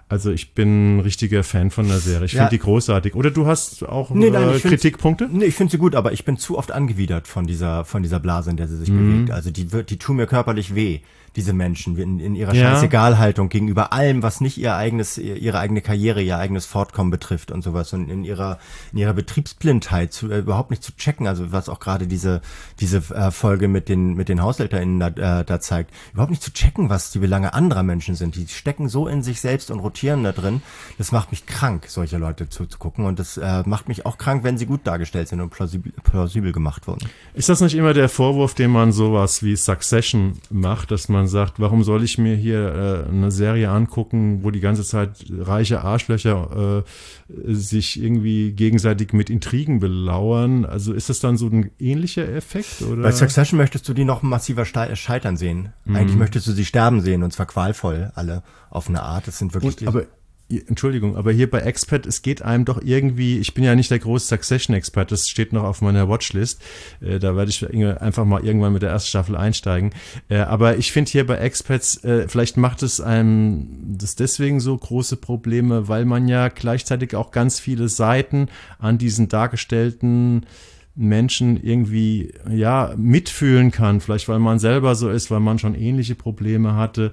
Also ich bin ein richtiger Fan von der Serie. Ich ja. finde die großartig. Oder du hast auch nee, nein, äh, Kritikpunkte? Nee, ich finde sie gut, aber ich bin zu oft angewidert von dieser, von dieser Blase, in der sie sich mhm. bewegt. Also die wird, die tun mir körperlich weh, diese Menschen, in, in ihrer ja. Scheißegalhaltung gegenüber allem, was nicht ihr eigenes, ihre eigene Karriere, ihr eigenes Fortkommen betrifft und sowas. Und in ihrer, in ihrer Betriebsblindheit zu, äh, überhaupt nicht zu checken, also was auch gerade diese, diese äh, Folge mit den, mit den HaushälterInnen da, äh, da zeigt, überhaupt nicht zu checken, was die Belange anderer Menschen sind. Die stecken so in sich selbst und rotieren da drin. Das macht mich krank, solche Leute zuzugucken. Und das äh, macht mich auch krank, wenn sie gut dargestellt sind und plausibel, plausibel gemacht wurden. Ist das nicht immer der Vorwurf, den man sowas wie Succession macht, dass man sagt, warum soll ich mir hier äh, eine Serie angucken, wo die ganze Zeit reiche Arschlöcher äh, sich irgendwie gegenseitig mit Intrigen belauern? Also ist das dann so ein ähnlicher Effekt? Oder? Bei Succession möchtest du die noch massiver scheitern sehen. Mhm. Eigentlich möchtest du sie sterben sehen, und zwar qualvoll, alle auf eine Art. Das sind wirklich und, aber Entschuldigung, aber hier bei Expat, es geht einem doch irgendwie, ich bin ja nicht der große Succession-Expert, das steht noch auf meiner Watchlist, äh, da werde ich einfach mal irgendwann mit der ersten Staffel einsteigen, äh, aber ich finde hier bei Expats, äh, vielleicht macht es einem das deswegen so große Probleme, weil man ja gleichzeitig auch ganz viele Seiten an diesen dargestellten Menschen irgendwie, ja, mitfühlen kann, vielleicht weil man selber so ist, weil man schon ähnliche Probleme hatte,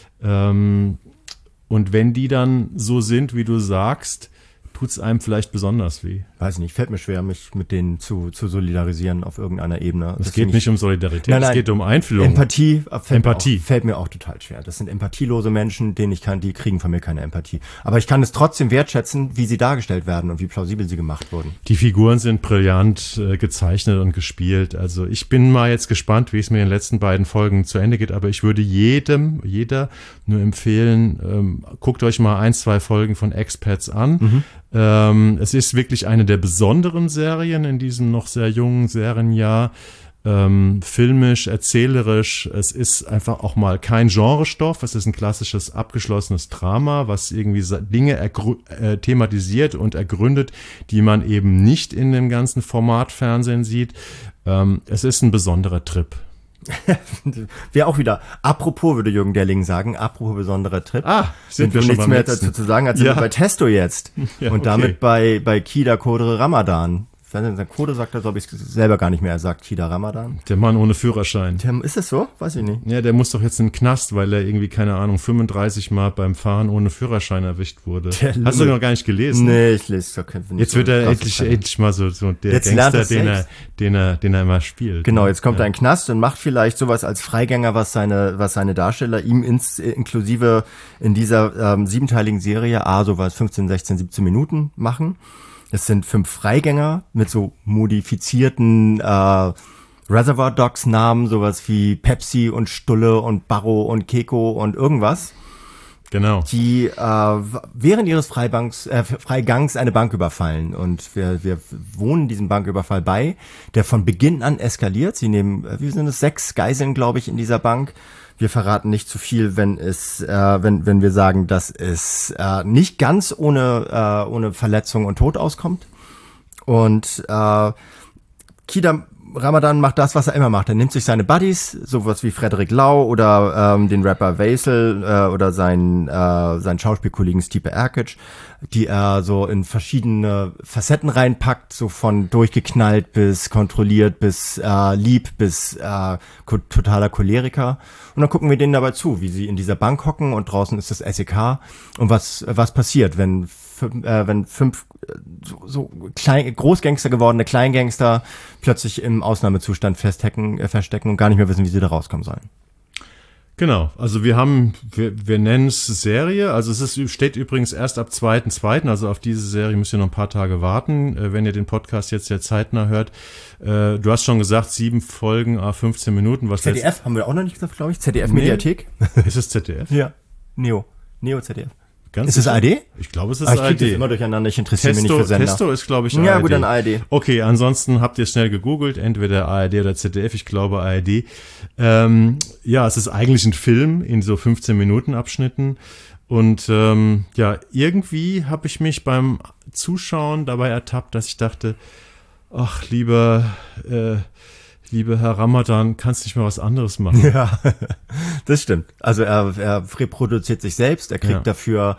ähm, und wenn die dann so sind, wie du sagst, tut es einem vielleicht besonders weh. Weiß ich nicht, fällt mir schwer, mich mit denen zu, zu solidarisieren auf irgendeiner Ebene. Es geht nicht um Solidarität, nein, nein, es geht um Einfühlung. Empathie, fällt, Empathie. Mir auch, fällt mir auch total schwer. Das sind empathielose Menschen, denen ich kann, die kriegen von mir keine Empathie. Aber ich kann es trotzdem wertschätzen, wie sie dargestellt werden und wie plausibel sie gemacht wurden. Die Figuren sind brillant äh, gezeichnet und gespielt. Also ich bin mal jetzt gespannt, wie es mir in den letzten beiden Folgen zu Ende geht. Aber ich würde jedem, jeder nur empfehlen, ähm, guckt euch mal ein, zwei Folgen von Expats an. Mhm. Ähm, es ist wirklich eine der besonderen Serien in diesem noch sehr jungen Serienjahr. Ähm, filmisch, erzählerisch. Es ist einfach auch mal kein Genrestoff. Es ist ein klassisches, abgeschlossenes Drama, was irgendwie Dinge ergrü- äh, thematisiert und ergründet, die man eben nicht in dem ganzen Formatfernsehen sieht. Ähm, es ist ein besonderer Trip. Wäre auch wieder, apropos, würde Jürgen Derling sagen, apropos besonderer Trip. Ah, sind wir schon nichts beim mehr letzten. dazu zu sagen, als ja. sind wir bei Testo jetzt. Ja, und okay. damit bei, bei Kida Kodre Ramadan. Sein Code sagt er, glaube ich, selber gar nicht mehr. Er sagt Kida Ramadan. Der Mann ohne Führerschein. Der, ist das so? Weiß ich nicht. Ja, der muss doch jetzt in den Knast, weil er irgendwie, keine Ahnung, fünfunddreißig Mal beim Fahren ohne Führerschein erwischt wurde. Der Hast du noch gar nicht gelesen? Nee, ich lese doch nicht. Jetzt so wird er endlich, endlich mal so, so der jetzt Gangster, den er, den er, den er immer spielt. Genau, jetzt kommt ja. er in den Knast und macht vielleicht sowas als Freigänger, was seine, was seine Darsteller ihm ins, inklusive in dieser ähm, siebenteiligen Serie, A, sowas fünfzehn, sechzehn, siebzehn Minuten machen. Es sind fünf Freigänger mit so modifizierten äh, Reservoir Dogs Namen, sowas wie Pepsi und Stulle und Barro und Keko und irgendwas. Genau. Die äh, während ihres Freibanks, äh, Freigangs eine Bank überfallen. Und wir, wir wohnen diesem Banküberfall bei, der von Beginn an eskaliert. Sie nehmen, wie sind es, sechs Geiseln, glaube ich, in dieser Bank. Wir verraten nicht zu viel, wenn es, äh, wenn wenn wir sagen, dass es äh, nicht ganz ohne äh, ohne Verletzung und Tod auskommt. Und äh, Kida Ramadan macht das, was er immer macht. Er nimmt sich seine Buddies, sowas wie Frederik Lau oder ähm, den Rapper Vaisel äh, oder seinen äh, seinen Schauspielkollegen Stipe Erkic, die er so in verschiedene Facetten reinpackt, so von durchgeknallt bis kontrolliert bis äh, lieb bis äh, ko- totaler Choleriker. Und dann gucken wir denen dabei zu, wie sie in dieser Bank hocken und draußen ist das S E K und was was passiert, wenn Äh, wenn fünf so, so klein, Großgangster gewordene Kleingangster plötzlich im Ausnahmezustand feststecken, äh, feststecken und gar nicht mehr wissen, wie sie da rauskommen sollen. Genau, also wir haben, wir, wir nennen es Serie, also es ist, steht übrigens erst ab zweiten zweiten also auf diese Serie müsst ihr noch ein paar Tage warten, äh, wenn ihr den Podcast jetzt ja zeitnah hört. Äh, du hast schon gesagt, sieben Folgen, ah, fünfzehn Minuten. Was Z D F jetzt? Haben wir auch noch nicht gesagt, glaube ich. Z D F-Mediathek. Nee. Ist es Z D F? Ja, Neo. Neo Z D F. Ganz ist es A R D? Ich glaube, es ist ah, ich A R D. Ich immer durcheinander, ich interessiere Testo, mich nicht für Sender. Testo ist, glaube ich, A R D. Ja, gut, dann A R D. Okay, ansonsten habt ihr schnell gegoogelt, entweder A R D oder Z D F, ich glaube A R D. Ähm, ja, es ist eigentlich ein Film in so fünfzehn Minuten Abschnitten und ähm, ja, irgendwie habe ich mich beim Zuschauen dabei ertappt, dass ich dachte, ach, lieber äh, Lieber Herr Ramadan, kannst nicht mal was anderes machen? Ja, das stimmt. Also er, er reproduziert sich selbst, er kriegt ja. dafür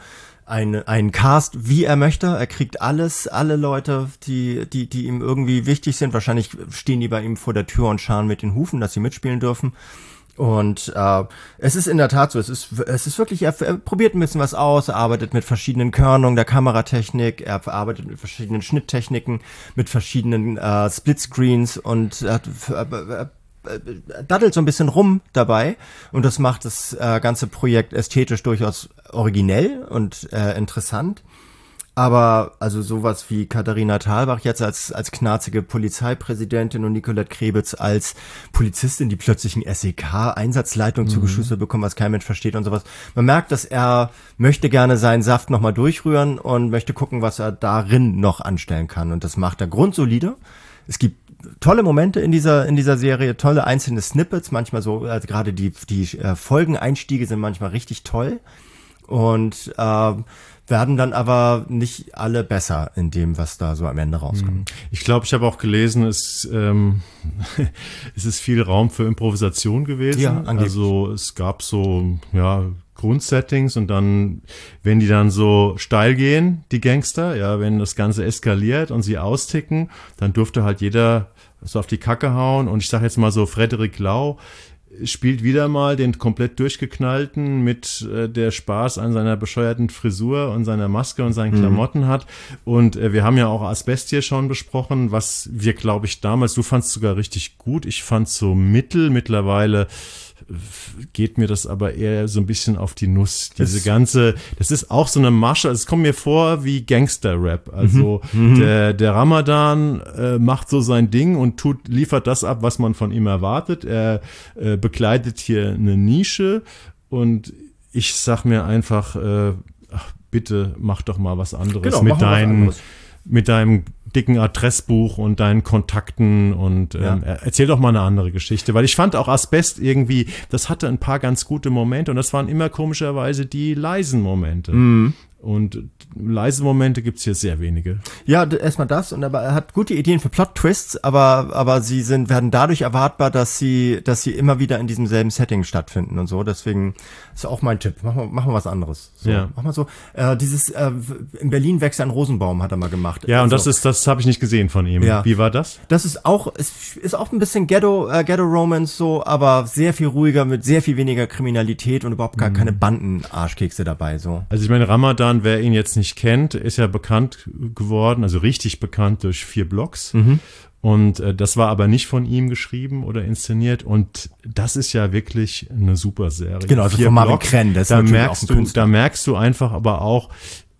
einen, einen Cast, wie er möchte. Er kriegt alles, alle Leute, die, die, die ihm irgendwie wichtig sind. Wahrscheinlich stehen die bei ihm vor der Tür und scharen mit den Hufen, dass sie mitspielen dürfen. Und äh, es ist in der Tat so, es ist es ist wirklich, er, er probiert ein bisschen was aus, er arbeitet mit verschiedenen Körnungen der Kameratechnik, er arbeitet mit verschiedenen Schnitttechniken, mit verschiedenen äh, Splitscreens und er, er, er daddelt so ein bisschen rum dabei und das macht das äh, ganze Projekt ästhetisch durchaus originell und äh, interessant. Aber also sowas wie Katharina Thalbach jetzt als als knarzige Polizeipräsidentin und Nicolette Krebitz als Polizistin, die plötzlich ein S E K-Einsatzleitung mhm. zugeschustert bekommen, was kein Mensch versteht und sowas. Man merkt, dass er möchte gerne seinen Saft nochmal durchrühren und möchte gucken, was er darin noch anstellen kann. Und das macht er grundsolide. Es gibt tolle Momente in dieser in dieser Serie, tolle einzelne Snippets, manchmal so, also gerade die die äh, Folgeneinstiege sind manchmal richtig toll. Und äh, werden dann aber nicht alle besser in dem, was da so am Ende rauskommt. Ich glaube, ich habe auch gelesen, es, ähm, es ist viel Raum für Improvisation gewesen. Ja, angeblich. Also es gab so ja Grundsettings und dann, wenn die dann so steil gehen, die Gangster, ja, wenn das Ganze eskaliert und sie austicken, dann durfte halt jeder so auf die Kacke hauen. Und ich sage jetzt mal so, Frederik Lau spielt wieder mal den komplett durchgeknallten mit äh, der Spaß an seiner bescheuerten Frisur und seiner Maske und seinen Klamotten mhm. hat. Und äh, wir haben ja auch Asbest hier schon besprochen, was wir, glaube ich, damals, du fandst sogar richtig gut, ich fand so mittel, mittlerweile geht mir das aber eher so ein bisschen auf die Nuss. Diese ganze, das ist auch so eine Masche, also es kommt mir vor wie Gangster-Rap. Also mhm. der, der Ramadan äh, macht so sein Ding und tut, liefert das ab, was man von ihm erwartet. Er äh, bekleidet hier eine Nische und ich sag mir einfach, äh, ach, bitte mach doch mal was anderes genau, mit deinen, mit deinem dicken Adressbuch und deinen Kontakten und ähm, ja. erzähl doch mal eine andere Geschichte, weil ich fand auch Asbest irgendwie, das hatte ein paar ganz gute Momente und das waren immer komischerweise die leisen Momente. Mhm. Und leise Momente gibt's hier sehr wenige. Ja, erstmal das und aber er hat gute Ideen für Plot-Twists, aber aber sie sind werden dadurch erwartbar, dass sie dass sie immer wieder in diesem selben Setting stattfinden und so. Deswegen ist auch mein Tipp. Machen wir machen wir was anderes. So, ja. Mach mal so. Äh, dieses äh, in Berlin wächst ein Rosenbaum hat er mal gemacht. Ja, und also, das ist das habe ich nicht gesehen von ihm. Ja. Wie war das? Das ist auch ist, ist auch ein bisschen Ghetto äh, Ghetto Romance so, aber sehr viel ruhiger mit sehr viel weniger Kriminalität und überhaupt gar mhm. keine Banden-Arschkekse dabei so. Also ich meine Ramadan, wer ihn jetzt nicht kennt, ist ja bekannt geworden, also richtig bekannt durch vier Blocks. Mhm. Und äh, das war aber nicht von ihm geschrieben oder inszeniert. Und das ist ja wirklich eine super Serie. Genau, also von Marvin Krenn. Das da ist merkst du, da merkst du einfach aber auch,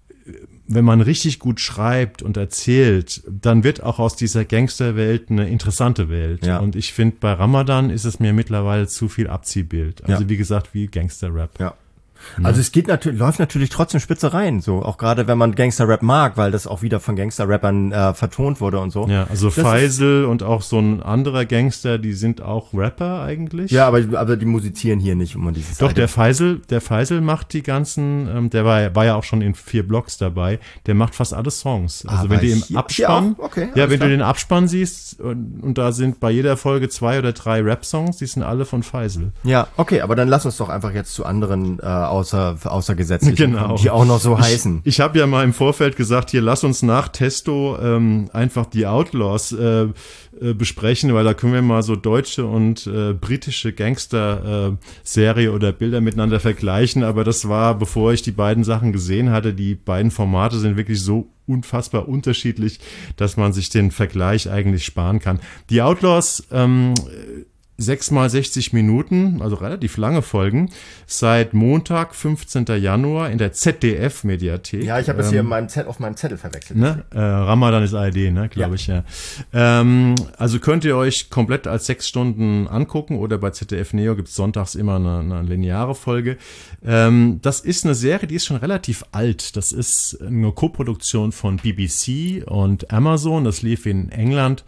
wenn man richtig gut schreibt und erzählt, dann wird auch aus dieser Gangsterwelt eine interessante Welt. Ja. Und ich finde, bei Ramadan ist es mir mittlerweile zu viel Abziehbild. Also ja. wie gesagt, wie Gangster-Rap. Ja. Also es geht natürlich, läuft natürlich trotzdem spitze rein, so auch gerade wenn man Gangster-Rap mag, weil das auch wieder von Gangster-Rappern äh, vertont wurde und so. Ja, also das Faisal und auch so ein anderer Gangster, die sind auch Rapper eigentlich. Ja, aber aber die musizieren hier nicht um dieses. Doch der Faisal, der Faisal macht die ganzen, ähm, der war war ja auch schon in vier Blocks dabei. Der macht fast alle Songs. Also aber wenn du im hier, Abspann, hier okay, ja, wenn klar. du den Abspann siehst und, und da sind bei jeder Folge zwei oder drei Rap-Songs, die sind alle von Faisal. Ja, okay, aber dann lass uns doch einfach jetzt zu anderen äh, außer außergesetzlichen, genau. die auch noch so heißen. Ich, ich habe ja mal im Vorfeld gesagt, hier lass uns nach Testo ähm, einfach die Outlaws äh, äh, besprechen, weil da können wir mal so deutsche und äh, britische Gangster-Serie äh, oder Bilder miteinander vergleichen, aber das war, bevor ich die beiden Sachen gesehen hatte, die beiden Formate sind wirklich so unfassbar unterschiedlich, dass man sich den Vergleich eigentlich sparen kann. Die Outlaws ähm, sechs mal sechzig Minuten, also relativ lange Folgen, seit Montag, fünfzehnten Januar in der Z D F-Mediathek. Ja, ich habe es ähm, hier in meinem Zettel, auf meinem Zettel verwechselt. Ne? Äh, Ramadan ist A R D, ne, glaube ja. ich, ja. Ähm, also könnt ihr euch komplett als sechs Stunden angucken oder bei Z D F Neo gibt's sonntags immer eine, eine lineare Folge. Ähm, das ist eine Serie, die ist schon relativ alt. Das ist eine Koproduktion von B B C und Amazon. Das lief in England,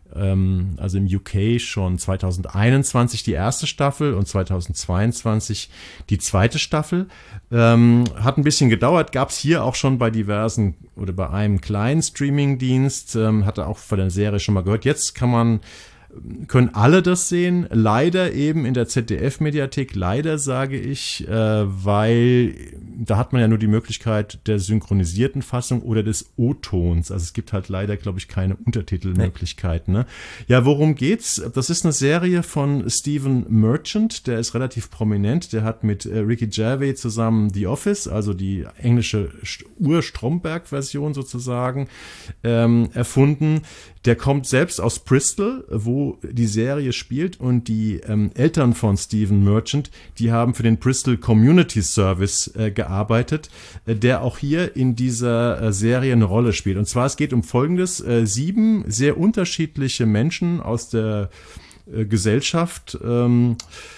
also im U K schon zweitausendeinundzwanzig die erste Staffel und zweitausendzweiundzwanzig die zweite Staffel. Ähm, hat ein bisschen gedauert, gab es hier auch schon bei diversen oder bei einem kleinen Streamingdienst, ähm, hatte auch von der Serie schon mal gehört. Jetzt kann man können alle das sehen. Leider eben in der Z D F-Mediathek, leider sage ich, äh, weil da hat man ja nur die Möglichkeit der synchronisierten Fassung oder des O-Tons. Also es gibt halt leider, glaube ich, keine Untertitelmöglichkeiten. Ne? Ja, worum geht's? Das ist eine Serie von Stephen Merchant, der ist relativ prominent. Der hat mit äh, Ricky Gervais zusammen The Office, also die englische Ur-Stromberg-Version sozusagen, ähm, erfunden. Der kommt selbst aus Bristol, wo die Serie spielt, und die ähm, Eltern von Stephen Merchant, die haben für den Bristol Community Service äh, gearbeitet, äh, der auch hier in dieser äh, Serie eine Rolle spielt. Und zwar, es geht um Folgendes: äh, sieben sehr unterschiedliche Menschen aus der äh, Gesellschaft ähm,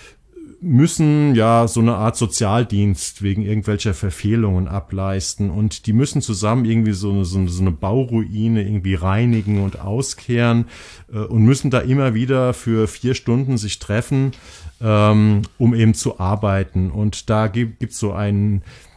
müssen ja so eine Art Sozialdienst wegen irgendwelcher Verfehlungen ableisten, und die müssen zusammen irgendwie so eine, so eine, so eine Bauruine irgendwie reinigen und auskehren äh, und müssen da immer wieder für vier Stunden sich treffen, ähm, um eben zu arbeiten. Und da gibt es so einen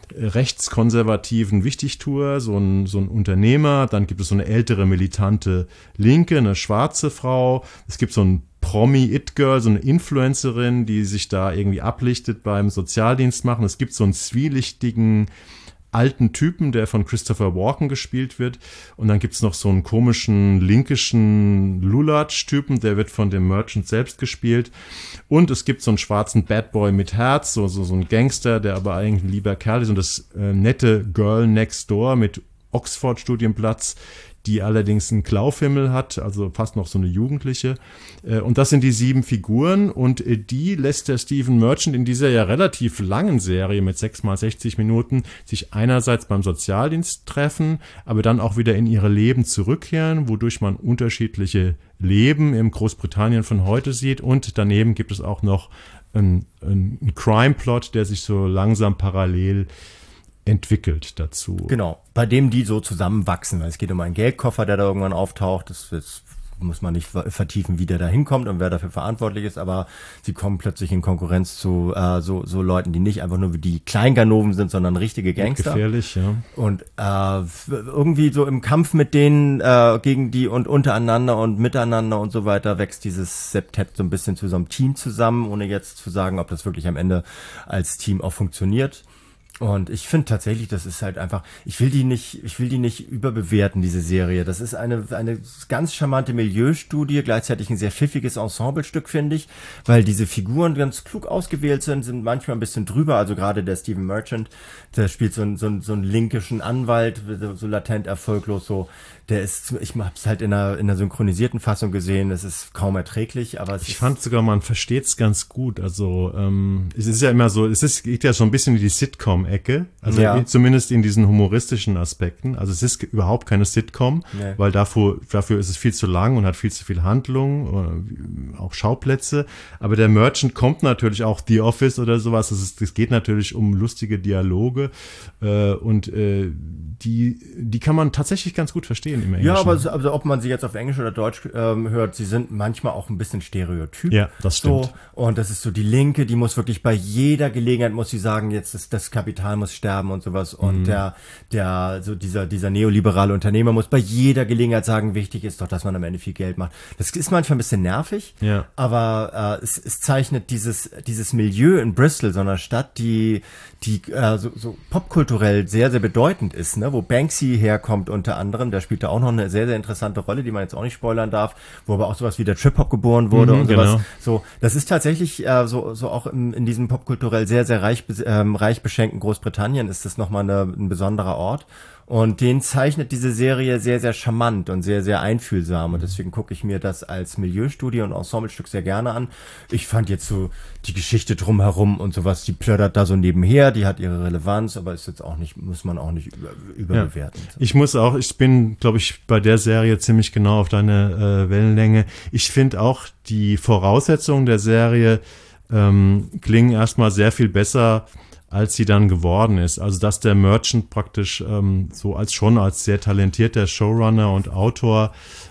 rechtskonservativen Wichtigtuer, so ein, so ein Unternehmer, dann gibt es so eine ältere militante Linke, eine schwarze Frau, es gibt so ein Promi-It-Girl, so eine Influencerin, die sich da irgendwie ablichtet beim Sozialdienst machen. Es gibt so einen zwielichtigen alten Typen, der von Christopher Walken gespielt wird. Und dann gibt's noch so einen komischen linkischen Lulatsch-Typen, der wird von dem Merchant selbst gespielt. Und es gibt so einen schwarzen Bad Boy mit Herz, so, so, so ein Gangster, der aber eigentlich ein lieber Kerl ist. Und das äh, nette Girl Next Door mit Oxford-Studienplatz, die allerdings einen Klaufimmel hat, also fast noch so eine Jugendliche. Und das sind die sieben Figuren, und die lässt der Stephen Merchant in dieser ja relativ langen Serie mit sechs mal sechzig Minuten sich einerseits beim Sozialdienst treffen, aber dann auch wieder in ihre Leben zurückkehren, wodurch man unterschiedliche Leben im Großbritannien von heute sieht. Und daneben gibt es auch noch einen, einen Crime-Plot, der sich so langsam parallel entwickelt dazu. Genau, bei dem die so zusammenwachsen. Es geht um einen Geldkoffer, der da irgendwann auftaucht. Das, das muss man nicht vertiefen, wie der da hinkommt und wer dafür verantwortlich ist, aber sie kommen plötzlich in Konkurrenz zu äh, so, so Leuten, die nicht einfach nur wie die Kleinganoven sind, sondern richtige Gangster. Gefährlich, ja. Und äh, irgendwie so im Kampf mit denen äh, gegen die und untereinander und miteinander und so weiter wächst dieses Septett so ein bisschen zu so einem Team zusammen, ohne jetzt zu sagen, ob das wirklich am Ende als Team auch funktioniert. Und ich finde tatsächlich, das ist halt einfach, ich will die nicht, ich will die nicht überbewerten, diese Serie. Das ist eine, eine ganz charmante Milieustudie, gleichzeitig ein sehr pfiffiges Ensemblestück, finde ich, weil diese Figuren ganz klug ausgewählt sind, sind manchmal ein bisschen drüber. Also gerade der Stephen Merchant, der spielt so einen, so einen, so einen linkischen Anwalt, so latent erfolglos, so. Der ist, ich hab's halt in einer, in einer synchronisierten Fassung gesehen, es ist kaum erträglich, aber es Ich ist fand sogar, man versteht's ganz gut. Also, ähm, es ist ja immer so, es ist, geht ja so ein bisschen in die Sitcom-Ecke, also Ja. zumindest in diesen humoristischen Aspekten. Also es ist überhaupt keine Sitcom, Nee. weil dafür, dafür ist es viel zu lang und hat viel zu viel Handlung, äh, auch Schauplätze. Aber der Merchant kommt natürlich auch The Office oder sowas. Es ist, es geht natürlich um lustige Dialoge, äh, und äh, die, die kann man tatsächlich ganz gut verstehen im Englischen. Ja, aber so- also ob man sie jetzt auf Englisch oder Deutsch ähm, hört, sie sind manchmal auch ein bisschen stereotyp. Ja, das stimmt. So, und das ist so die Linke, die muss wirklich bei jeder Gelegenheit, muss sie sagen, jetzt das, das Kapital muss sterben und sowas. Und Mhm. der, der, so dieser, dieser neoliberale Unternehmer muss bei jeder Gelegenheit sagen, wichtig ist doch, dass man am Ende viel Geld macht. Das ist manchmal ein bisschen nervig, Ja. aber äh, es, es zeichnet dieses, dieses Milieu in Bristol, so einer Stadt, die, die äh, so, so popkulturell sehr, sehr bedeutend ist, ne? Wo Banksy herkommt unter anderem, der spielt da auch noch eine sehr, sehr interessante Rolle, die man jetzt auch nicht spoilern darf, wo aber auch sowas wie der Trip-Hop geboren wurde Mhm, und sowas. genau. So, das ist tatsächlich äh, so, so auch in, in diesem popkulturell sehr, sehr reich, bes- ähm, reich beschenkten Großbritannien ist das nochmal eine, ein besonderer Ort. Und den zeichnet diese Serie sehr, sehr charmant und sehr, sehr einfühlsam. Und deswegen gucke ich mir das als Milieustudie und Ensemblestück sehr gerne an. Ich fand jetzt so die Geschichte drumherum und sowas, die plördert da so nebenher, die hat ihre Relevanz, aber ist jetzt auch nicht, muss man auch nicht über, überbewerten. Ja. Ich muss auch, ich bin, glaube ich, bei der Serie ziemlich genau auf deine äh, Wellenlänge. Ich finde auch, die Voraussetzungen der Serie ähm, klingen erstmal sehr viel besser, als sie dann geworden ist. Also dass der Merchant praktisch ähm, so als schon als sehr talentierter Showrunner und Autor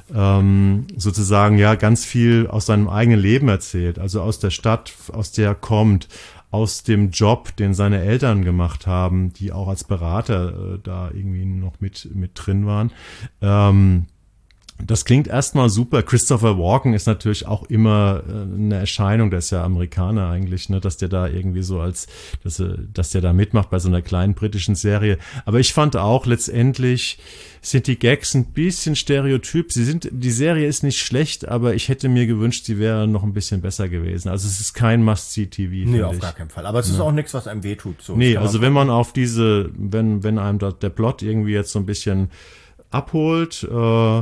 ähm, sozusagen ja ganz viel aus seinem eigenen Leben erzählt. Also aus der Stadt, aus der er kommt, aus dem Job, den seine Eltern gemacht haben, die auch als Berater äh, da irgendwie noch mit mit drin waren. Ähm, Das klingt erstmal super. Christopher Walken ist natürlich auch immer äh, eine Erscheinung, der ist ja Amerikaner eigentlich, ne, dass der da irgendwie so als, dass, dass der da mitmacht bei so einer kleinen britischen Serie. Aber ich fand auch letztendlich sind die Gags ein bisschen stereotyp. Sie sind, die Serie ist nicht schlecht, aber ich hätte mir gewünscht, sie wäre noch ein bisschen besser gewesen. Also es ist kein Must-See-T V. Nee, auf gar keinen Fall. Aber es ist ja. auch nichts, was einem wehtut. So, nee, also wenn man auf diese, wenn, wenn einem da der Plot irgendwie jetzt so ein bisschen abholt, äh,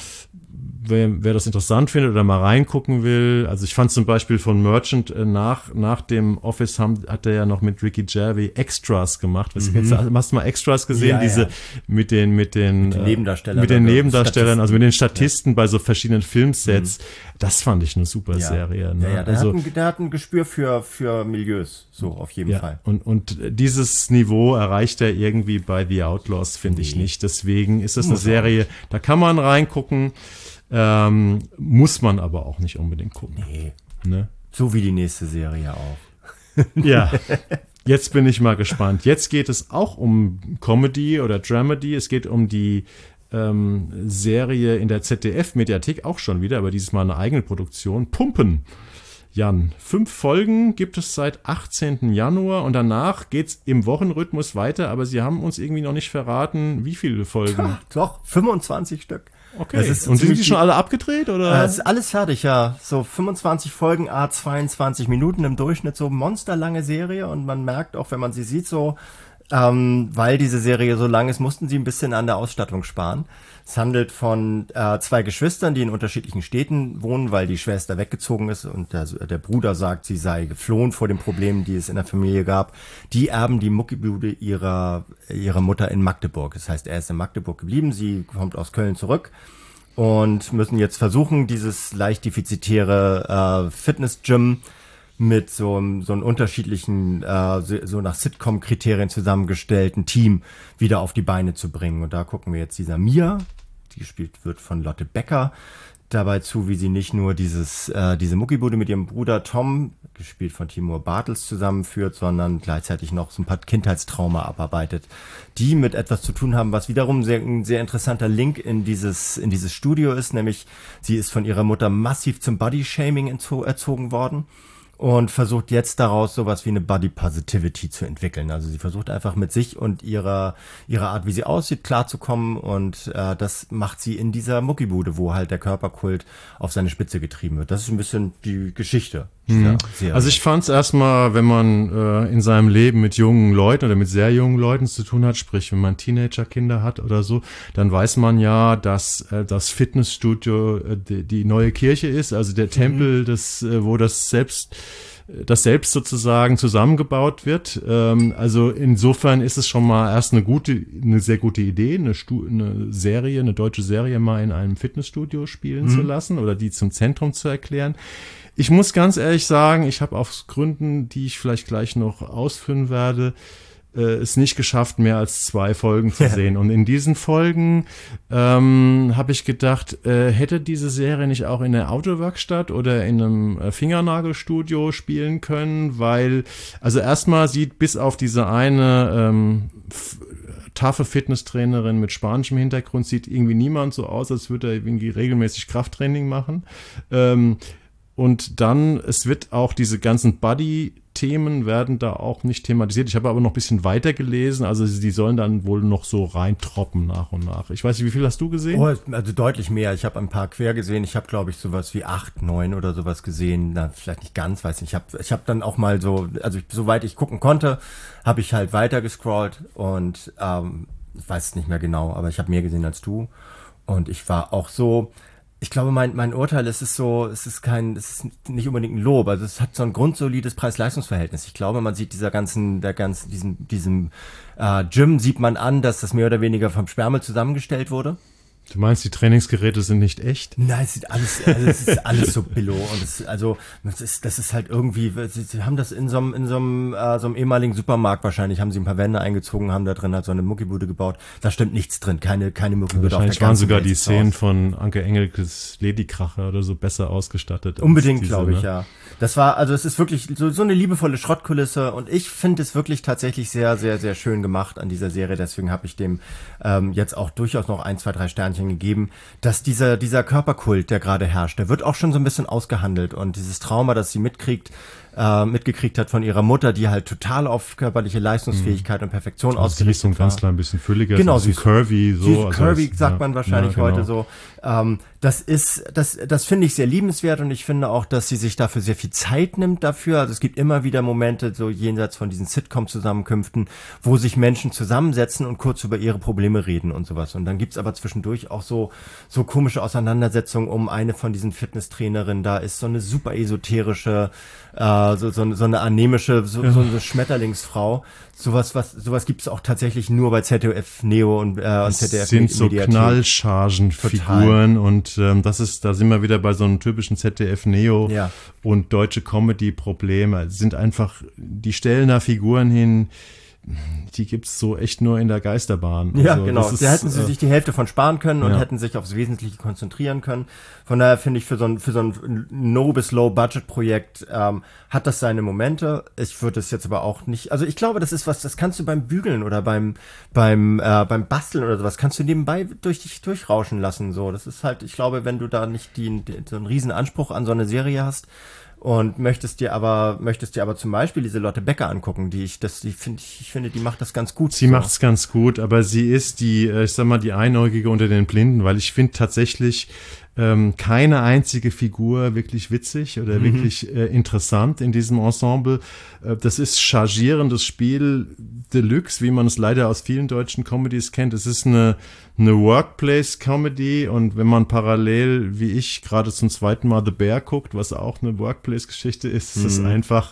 wer, wer das interessant findet oder mal reingucken will. Also ich fand zum Beispiel von Merchant äh, nach, nach dem Office haben, hat er ja noch mit Ricky Gervais Extras gemacht. Was, mhm. jetzt, hast du mal Extras gesehen? Ja, diese, ja. mit den, mit den, mit den Nebendarstellern, mit den Nebendarstellern, also mit den Statisten ja. bei so verschiedenen Filmsets. Mhm. Das fand ich eine super ja. Serie. Ne? Ja, ja, der, also, hat ein, der hat ein Gespür für, für Milieus. So, auf jeden ja, Fall. Und, und dieses Niveau erreicht er irgendwie bei The Outlaws, finde nee. ich nicht. Deswegen ist es eine Serie, da kann man reingucken, ähm, muss man aber auch nicht unbedingt gucken. Nee. Ne? So wie die nächste Serie auch. Ja, jetzt bin ich mal gespannt. Jetzt geht es auch um Comedy oder Dramedy. Es geht um die ähm, Serie in der Z D F-Mediathek, auch schon wieder, aber dieses Mal eine eigene Produktion, Pumpen. Jan, fünf Folgen gibt es seit achtzehnten Januar und danach geht's im Wochenrhythmus weiter, aber sie haben uns irgendwie noch nicht verraten, wie viele Folgen. Ach, doch, fünfundzwanzig Stück. Okay, das ist und sind die schon alle abgedreht, oder? Es ist alles fertig, ja. So fünfundzwanzig Folgen, à zweiundzwanzig Minuten im Durchschnitt, so monsterlange Serie und man merkt auch, wenn man sie sieht, so, ähm, weil diese Serie so lang ist, mussten sie ein bisschen an der Ausstattung sparen. Es handelt von äh, zwei Geschwistern, die in unterschiedlichen Städten wohnen, weil die Schwester weggezogen ist und der, der Bruder sagt, sie sei geflohen vor den Problemen, die es in der Familie gab. Die erben die Muckibude ihrer, ihrer Mutter in Magdeburg. Das heißt, er ist in Magdeburg geblieben, sie kommt aus Köln zurück und müssen jetzt versuchen, dieses leicht defizitäre äh, Fitness-Gym mit so, so einem unterschiedlichen, äh, so nach Sitcom-Kriterien zusammengestellten Team wieder auf die Beine zu bringen. Und da gucken wir jetzt dieser Mia, die gespielt wird von Lotte Becker, dabei zu, wie sie nicht nur dieses, äh, diese Muckibude mit ihrem Bruder Tom, gespielt von Timur Bartels, zusammenführt, sondern gleichzeitig noch so ein paar Kindheitstrauma abarbeitet, die mit etwas zu tun haben, was wiederum sehr, ein sehr interessanter Link in dieses, in dieses Studio ist, nämlich sie ist von ihrer Mutter massiv zum Body-Shaming erzogen worden. Und versucht jetzt daraus sowas wie eine Body Positivity zu entwickeln. Also sie versucht einfach mit sich und ihrer ihrer Art, wie sie aussieht, klarzukommen. Und äh, das macht sie in dieser Muckibude, wo halt der Körperkult auf seine Spitze getrieben wird. Das ist ein bisschen die Geschichte. Mhm. Also ich fand es erstmal, wenn man äh, in seinem Leben mit jungen Leuten oder mit sehr jungen Leuten zu tun hat, sprich wenn man Teenager-Kinder hat oder so, dann weiß man ja, dass äh, das Fitnessstudio äh, die, die neue Kirche ist, also der Tempel, mhm. des, äh, wo das selbst das selbst sozusagen zusammengebaut wird. Ähm, also insofern ist es schon mal erst eine gute, eine sehr gute Idee, eine, Stu- eine Serie, eine deutsche Serie mal in einem Fitnessstudio spielen mhm. zu lassen oder die zum Zentrum zu erklären. Ich muss ganz ehrlich sagen, ich habe aus Gründen, die ich vielleicht gleich noch ausführen werde, äh, es nicht geschafft, mehr als zwei Folgen zu sehen. Und in diesen Folgen ähm, habe ich gedacht, äh, hätte diese Serie nicht auch in der Autowerkstatt oder in einem äh, Fingernagelstudio spielen können, weil, also erstmal sieht bis auf diese eine ähm, f- taffe Fitnesstrainerin mit spanischem Hintergrund, sieht irgendwie niemand so aus, als würde er irgendwie regelmäßig Krafttraining machen. Ähm, Und dann, es wird auch diese ganzen Buddy-Themen werden da auch nicht thematisiert. Ich habe aber noch ein bisschen weiter gelesen. Also die sollen dann wohl noch so reintroppen nach und nach. Ich weiß nicht, wie viel hast du gesehen? Oh, also deutlich mehr. Ich habe ein paar quer gesehen. Ich habe, glaube ich, sowas wie acht, neun oder sowas gesehen. Na, vielleicht nicht ganz, weiß nicht. Ich habe ich hab dann auch mal so, also ich, soweit ich gucken konnte, habe ich halt weiter gescrollt. Und ähm, ich weiß es nicht mehr genau, aber ich habe mehr gesehen als du. Und ich war auch so... Ich glaube, mein mein Urteil, es ist so, es ist kein, es ist nicht unbedingt ein Lob, also es hat so ein grundsolides Preis-Leistungs-Verhältnis. Ich glaube, man sieht dieser ganzen, der ganzen, diesem, diesem äh, Gym sieht man an, dass das mehr oder weniger vom Sperrmüll zusammengestellt wurde. Du meinst, die Trainingsgeräte sind nicht echt? Nein, es sieht alles, also es ist alles so billo und es, also das ist, das ist halt irgendwie, sie, sie haben das in so einem, in so einem, äh, so einem ehemaligen Supermarkt wahrscheinlich, haben sie ein paar Wände eingezogen, haben da drin halt so eine Muckibude gebaut. Da stimmt nichts drin, keine, keine Muckibude. Wahrscheinlich waren sogar die Szenen von Anke Engelkes Ladykracher oder so besser ausgestattet. Unbedingt, glaube ich, ne? Ja. Das war, also es ist wirklich so, so eine liebevolle Schrottkulisse und ich finde es wirklich tatsächlich sehr, sehr, sehr schön gemacht an dieser Serie. Deswegen habe ich dem ähm, jetzt auch durchaus noch ein, zwei, drei Sternchen Sternchen gegeben, dass dieser, dieser Körperkult, der gerade herrscht, der wird auch schon so ein bisschen ausgehandelt und dieses Trauma, das sie mitkriegt, äh, mitgekriegt hat von ihrer Mutter, die halt total auf körperliche Leistungsfähigkeit mhm. und Perfektion also ausgerichtet so ein war. ganz klein bisschen fülliger, genau, so curvy, so. Sie ist also curvy, das, sagt ja, man wahrscheinlich ja, genau. heute so. Ähm, das ist, das, das finde ich sehr liebenswert und ich finde auch, dass sie sich dafür sehr viel Zeit nimmt dafür. Also es gibt immer wieder Momente, so jenseits von diesen Sitcom-Zusammenkünften, wo sich Menschen zusammensetzen und kurz über ihre Probleme reden und sowas. Und dann gibt's aber zwischendurch auch so, so komische Auseinandersetzungen um eine von diesen Fitnesstrainerinnen. Da ist so eine super esoterische, äh, so, so, so eine anemische, so, ja. so eine Schmetterlingsfrau. Sowas, was, sowas gibt's auch tatsächlich nur bei Z D F Neo und, äh, und Z D F das sind so Knallchargenfiguren und ähm, das ist, da sind wir wieder bei so einem typischen Z D F Neo ja. und deutsche Comedy-Probleme. Sind einfach, die stellen da Figuren hin, die gibt's so echt nur in der Geisterbahn. Ja, also, genau. Ist, da hätten sie äh, sich die Hälfte von sparen können und ja. hätten sich aufs Wesentliche konzentrieren können. Von daher finde ich, für so ein, für so ein No- bis Low-Budget-Projekt ähm, hat das seine Momente. Ich würde es jetzt aber auch nicht, also ich glaube, das ist was, das kannst du beim Bügeln oder beim, beim, äh, beim Basteln oder sowas, kannst du nebenbei durch dich durchrauschen lassen. So, das ist halt, ich glaube, wenn du da nicht die, die, so einen riesen Anspruch an so eine Serie hast, und möchtest dir aber möchtest dir aber zum Beispiel diese Lotte Becker angucken, die ich das die finde ich ich finde die macht das ganz gut. Sie so. macht's ganz gut, aber sie ist die, ich sag mal, die Einäugige unter den Blinden, weil ich finde tatsächlich ähm, keine einzige Figur wirklich witzig oder mhm. wirklich äh, interessant in diesem Ensemble. Äh, das ist chargierendes Spiel Deluxe, wie man es leider aus vielen deutschen Comedies kennt. Es ist eine eine Workplace-Comedy und wenn man parallel, wie ich, gerade zum zweiten Mal The Bear guckt, was auch eine Workplace-Geschichte ist, mhm. ist es einfach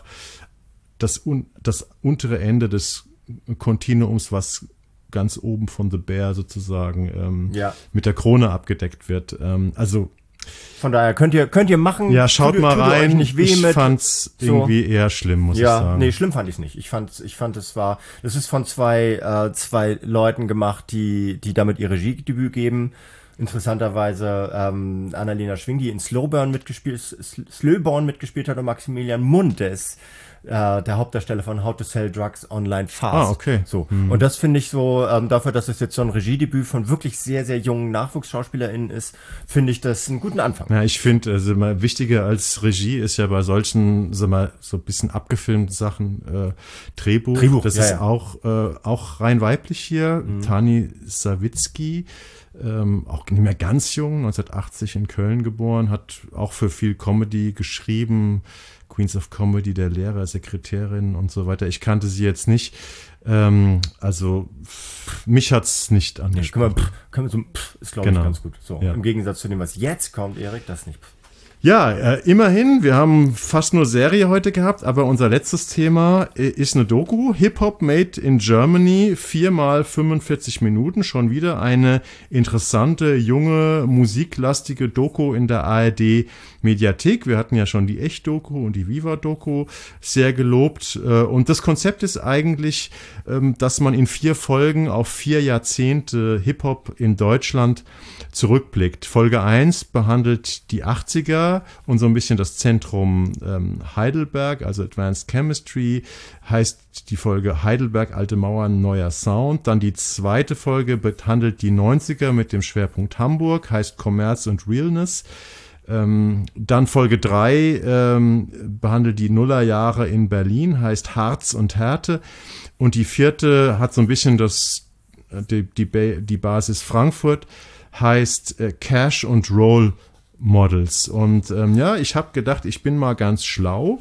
das, un- das untere Ende des Kontinuums, was ganz oben von The Bear sozusagen ähm, ja. mit der Krone abgedeckt wird. Ähm, also von daher könnt ihr könnt ihr machen. Ja, schaut tut, mal tut rein. Euch nicht weh ich mit. fand's So. irgendwie eher schlimm, muss ja, ich sagen. Nee, schlimm fand ich nicht. Ich fand, ich fand, es war, es ist von zwei, äh, zwei Leuten gemacht, die, die damit ihr Regiedebüt geben. Interessanterweise ähm, Annalena Schwing, die in Slowburn mitgespielt, Slowburn mitgespielt hat und Maximilian Mund, der ist äh, der Hauptdarsteller von How to Sell Drugs Online Fast. Ah, okay. So. Hm. Und das finde ich so, ähm, dafür, dass es jetzt so ein Regiedebüt von wirklich sehr, sehr jungen NachwuchsschauspielerInnen ist, finde ich das einen guten Anfang. Ja, ich finde, also mal wichtiger als Regie ist ja bei solchen, sag mal, so ein bisschen abgefilmten Sachen äh, Drehbuch. Drehbuch. Das ja, ist ja. auch äh, auch rein weiblich hier. Mhm. Tani Sawicki, ähm, auch nicht mehr ganz jung, neunzehnhundertachtzig in Köln geboren, hat auch für viel Comedy geschrieben. Queens of Comedy, der Lehrer, Sekretärin und so weiter. Ich kannte sie jetzt nicht. Ähm, also pff, mich hat's nicht angesprochen. Ja, können wir, können wir so, pff, ist glaube genau. ich ganz gut. So, ja. Im Gegensatz zu dem, was jetzt kommt, Erik, das nicht. Pff. Ja, äh, immerhin, wir haben fast nur Serie heute gehabt, aber unser letztes Thema äh, ist eine Doku, Hip-Hop Made in Germany, viermal fünfundvierzig Minuten, schon wieder eine interessante, junge, musiklastige Doku in der A R D Mediathek. Wir hatten ja schon die Echt-Doku und die Viva-Doku sehr gelobt äh, und das Konzept ist eigentlich, ähm, dass man in vier Folgen auf vier Jahrzehnte Hip-Hop in Deutschland zurückblickt. Folge eins behandelt die achtziger und so ein bisschen das Zentrum ähm, Heidelberg, also Advanced Chemistry, heißt die Folge Heidelberg, alte Mauern, neuer Sound. Dann die zweite Folge behandelt die neunziger mit dem Schwerpunkt Hamburg, heißt Kommerz und Realness. Ähm, dann Folge drei ähm, behandelt die Nullerjahre in Berlin, heißt Harz und Härte. Und die vierte hat so ein bisschen das, die, die, die Basis Frankfurt, heißt äh, Cash und Roll Models. Und ähm, ja, ich habe gedacht, ich bin mal ganz schlau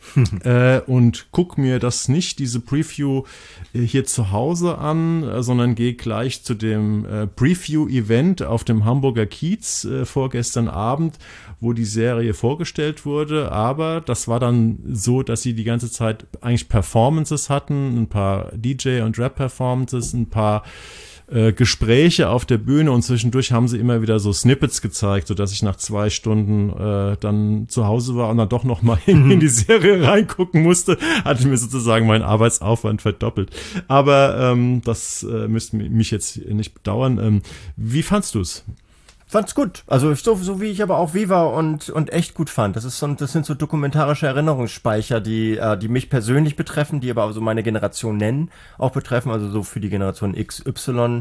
äh, und guck mir das nicht, diese Preview äh, hier zu Hause an, äh, sondern gehe gleich zu dem äh, Preview-Event auf dem Hamburger Kiez äh, vorgestern Abend, wo die Serie vorgestellt wurde. Aber das war dann so, dass sie die ganze Zeit eigentlich Performances hatten, ein paar D J- und Rap-Performances, ein paar Äh, Gespräche auf der Bühne und zwischendurch haben sie immer wieder so Snippets gezeigt, sodass ich nach zwei Stunden äh, dann zu Hause war und dann doch noch mal in, in die Serie reingucken musste, hatte mir sozusagen meinen Arbeitsaufwand verdoppelt. Aber ähm, das äh, müsste mich jetzt nicht bedauern. Ähm, wie fandst du es? Fand's gut. Also so, so wie ich aber auch Viva und und echt gut fand. Das ist so, das sind so dokumentarische Erinnerungsspeicher, die äh, die mich persönlich betreffen, die aber so meine Generation nennen, auch betreffen. Also so für die Generation X Y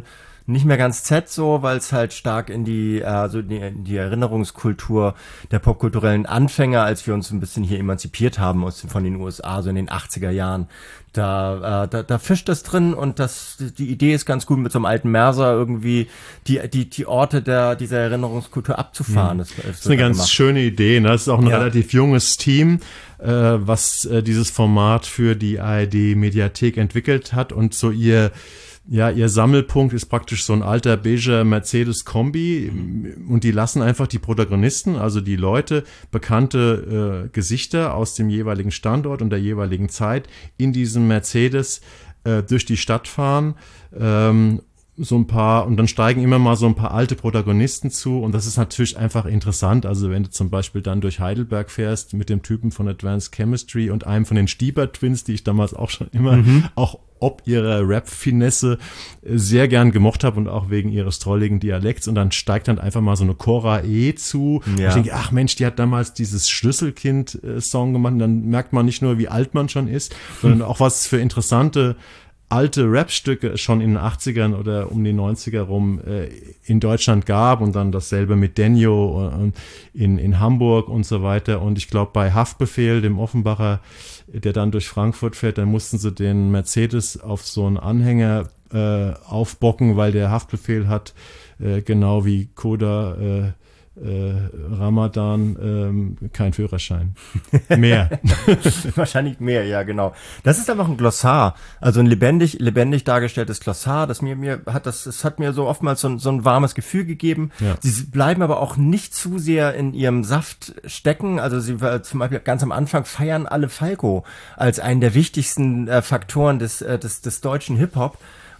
nicht mehr ganz Z so, weil es halt stark in die, also die, in die Erinnerungskultur der popkulturellen Anfänger, als wir uns ein bisschen hier emanzipiert haben aus, von den U S A, so in den achtziger Jahren. Da, äh, da, da fischt das drin und das, die Idee ist ganz gut, mit so einem alten Merser irgendwie die, die, die Orte der, dieser Erinnerungskultur abzufahren. Mhm. Das, das, das ist eine ganz gemacht. schöne Idee. Ne? Das ist auch ein ja. relativ junges Team, äh, was äh, dieses Format für die A R D-Mediathek entwickelt hat und so ihr Ja, ihr Sammelpunkt ist praktisch so ein alter beiger Mercedes-Kombi und die lassen einfach die Protagonisten, also die Leute, bekannte äh, Gesichter aus dem jeweiligen Standort und der jeweiligen Zeit in diesem Mercedes äh, durch die Stadt fahren. Ähm, so ein paar, und dann steigen immer mal so ein paar alte Protagonisten zu und das ist natürlich einfach interessant, also wenn du zum Beispiel dann durch Heidelberg fährst mit dem Typen von Advanced Chemistry und einem von den Stieber-Twins, die ich damals auch schon immer, mhm. auch ob ihrer Rap-Finesse sehr gern gemocht habe und auch wegen ihres trolligen Dialekts und dann steigt dann einfach mal so eine Cora E zu ja. und ich denke, ach Mensch, die hat damals dieses Schlüsselkind-Song gemacht und dann merkt man nicht nur, wie alt man schon ist, sondern auch was für interessante alte Rap-Stücke schon in den achtzigern oder um die neunziger rum äh, in Deutschland gab und dann dasselbe mit Denjo und in, in Hamburg und so weiter. Und ich glaube, bei Haftbefehl, dem Offenbacher, der dann durch Frankfurt fährt, dann mussten sie den Mercedes auf so einen Anhänger äh, aufbocken, weil der Haftbefehl hat, äh, genau wie Koda äh, Äh, Ramadan, ähm, kein Führerschein. Mehr. Wahrscheinlich mehr, ja, genau. Das ist einfach ein Glossar, also ein lebendig, lebendig dargestelltes Glossar, das mir, mir hat das, es hat mir so oftmals so ein, so ein warmes Gefühl gegeben. Ja. Sie bleiben aber auch nicht zu sehr in ihrem Saft stecken, also sie, zum Beispiel ganz am Anfang feiern alle Falco als einen der wichtigsten äh, Faktoren des, äh, des, des deutschen Hip-Hop.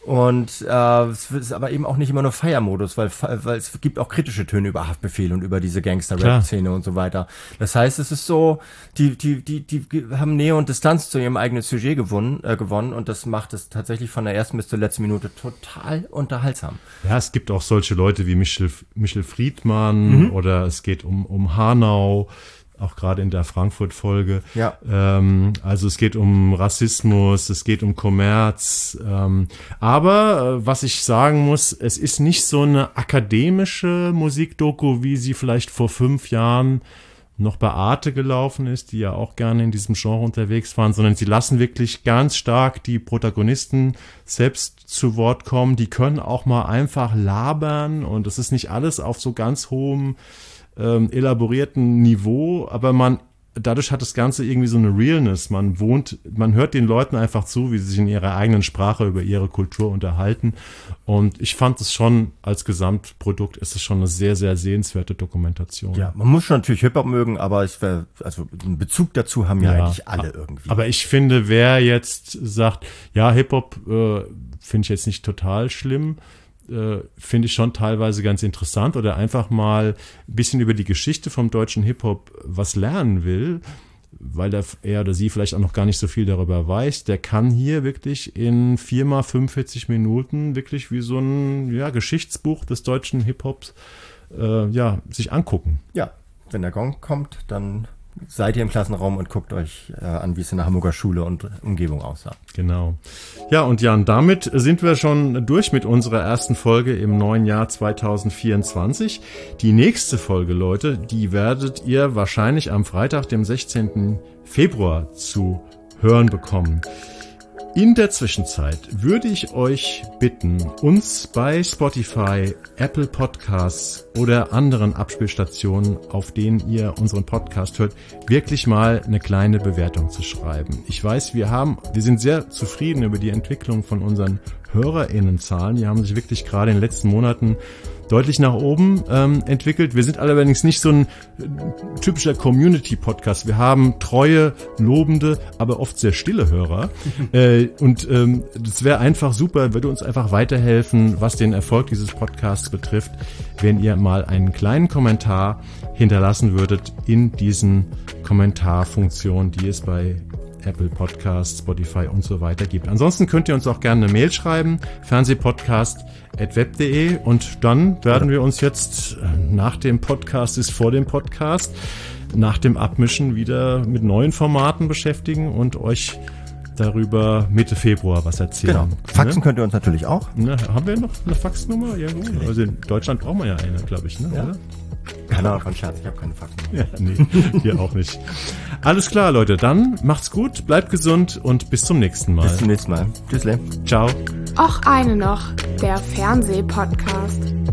Und äh, es ist aber eben auch nicht immer nur Feiermodus, weil, weil es gibt auch kritische Töne über Haftbefehl und über diese Gangster-Rap-Szene und so weiter. Das heißt, es ist so, die die die die haben Nähe und Distanz zu ihrem eigenen Sujet gewonnen, äh, gewonnen und das macht es tatsächlich von der ersten bis zur letzten Minute total unterhaltsam. Ja, es gibt auch solche Leute wie Michel, Michel Friedmann mhm. oder es geht um um Hanau. Auch gerade in der Frankfurt-Folge. Ja. Ähm, also es geht um Rassismus, es geht um Kommerz. Ähm, aber äh, was ich sagen muss, es ist nicht so eine akademische Musikdoku, wie sie vielleicht vor fünf Jahren noch bei Arte gelaufen ist, die ja auch gerne in diesem Genre unterwegs waren, sondern sie lassen wirklich ganz stark die Protagonisten selbst zu Wort kommen. Die können auch mal einfach labern und es ist nicht alles auf so ganz hohem Ähm, elaborierten Niveau, aber man, dadurch hat das Ganze irgendwie so eine Realness. Man wohnt, man hört den Leuten einfach zu, wie sie sich in ihrer eigenen Sprache über ihre Kultur unterhalten. Und ich fand es schon, als Gesamtprodukt ist es schon eine sehr, sehr sehenswerte Dokumentation. Ja, man muss schon natürlich Hip-Hop mögen, aber ich wär, also einen Bezug dazu haben ja, ja eigentlich alle irgendwie. Aber ich finde, wer jetzt sagt, ja, Hip-Hop äh, finde ich jetzt nicht total schlimm, finde ich schon teilweise ganz interessant oder einfach mal ein bisschen über die Geschichte vom deutschen Hip-Hop was lernen will, weil der, er oder sie vielleicht auch noch gar nicht so viel darüber weiß, der kann hier wirklich in vier mal fünfundvierzig Minuten wirklich wie so ein ja, Geschichtsbuch des deutschen Hip-Hops äh, ja, sich angucken. Ja, wenn der Gong kommt, dann seid ihr im Klassenraum und guckt euch äh, an, wie es in der Hamburger Schule und Umgebung aussah. Genau. Ja, und Jan, damit sind wir schon durch mit unserer ersten Folge im neuen Jahr zwanzig vierundzwanzig. Die nächste Folge, Leute, die werdet ihr wahrscheinlich am Freitag, dem sechzehnten Februar zu hören bekommen. In der Zwischenzeit würde ich euch bitten, uns bei Spotify, Apple Podcasts oder anderen Abspielstationen, auf denen ihr unseren Podcast hört, wirklich mal eine kleine Bewertung zu schreiben. Ich weiß, wir haben, wir sind sehr zufrieden über die Entwicklung von unseren HörerInnenzahlen. Die haben sich wirklich gerade in den letzten Monaten deutlich nach oben ähm, entwickelt. Wir sind allerdings nicht so ein äh, typischer Community-Podcast. Wir haben treue, lobende, aber oft sehr stille Hörer. äh, und ähm, das wäre einfach super, würde uns einfach weiterhelfen, was den Erfolg dieses Podcasts betrifft, wenn ihr mal einen kleinen Kommentar hinterlassen würdet in diesen Kommentarfunktionen, die es bei Apple Podcasts, Spotify und so weiter gibt. Ansonsten könnt ihr uns auch gerne eine Mail schreiben, fernsehpodcast at web punkt de, und dann werden wir uns jetzt nach dem Podcast ist vor dem Podcast, nach dem Abmischen wieder mit neuen Formaten beschäftigen und euch darüber Mitte Februar was erzählen. Genau. Faxen ne? könnt ihr uns natürlich auch. Ne, haben wir noch eine Faxnummer irgendwo? Okay. Also in Deutschland brauchen wir ja eine, glaube ich, ne? Ja. Oder? Keine Ahnung, von Scherz, ich habe keine Faxnummer. Ja, nee, hier auch nicht. Alles klar, Leute, dann macht's gut, bleibt gesund und bis zum nächsten Mal. Bis zum nächsten Mal. Tschüssle. Ciao. Och eine noch, der Fernsehpodcast.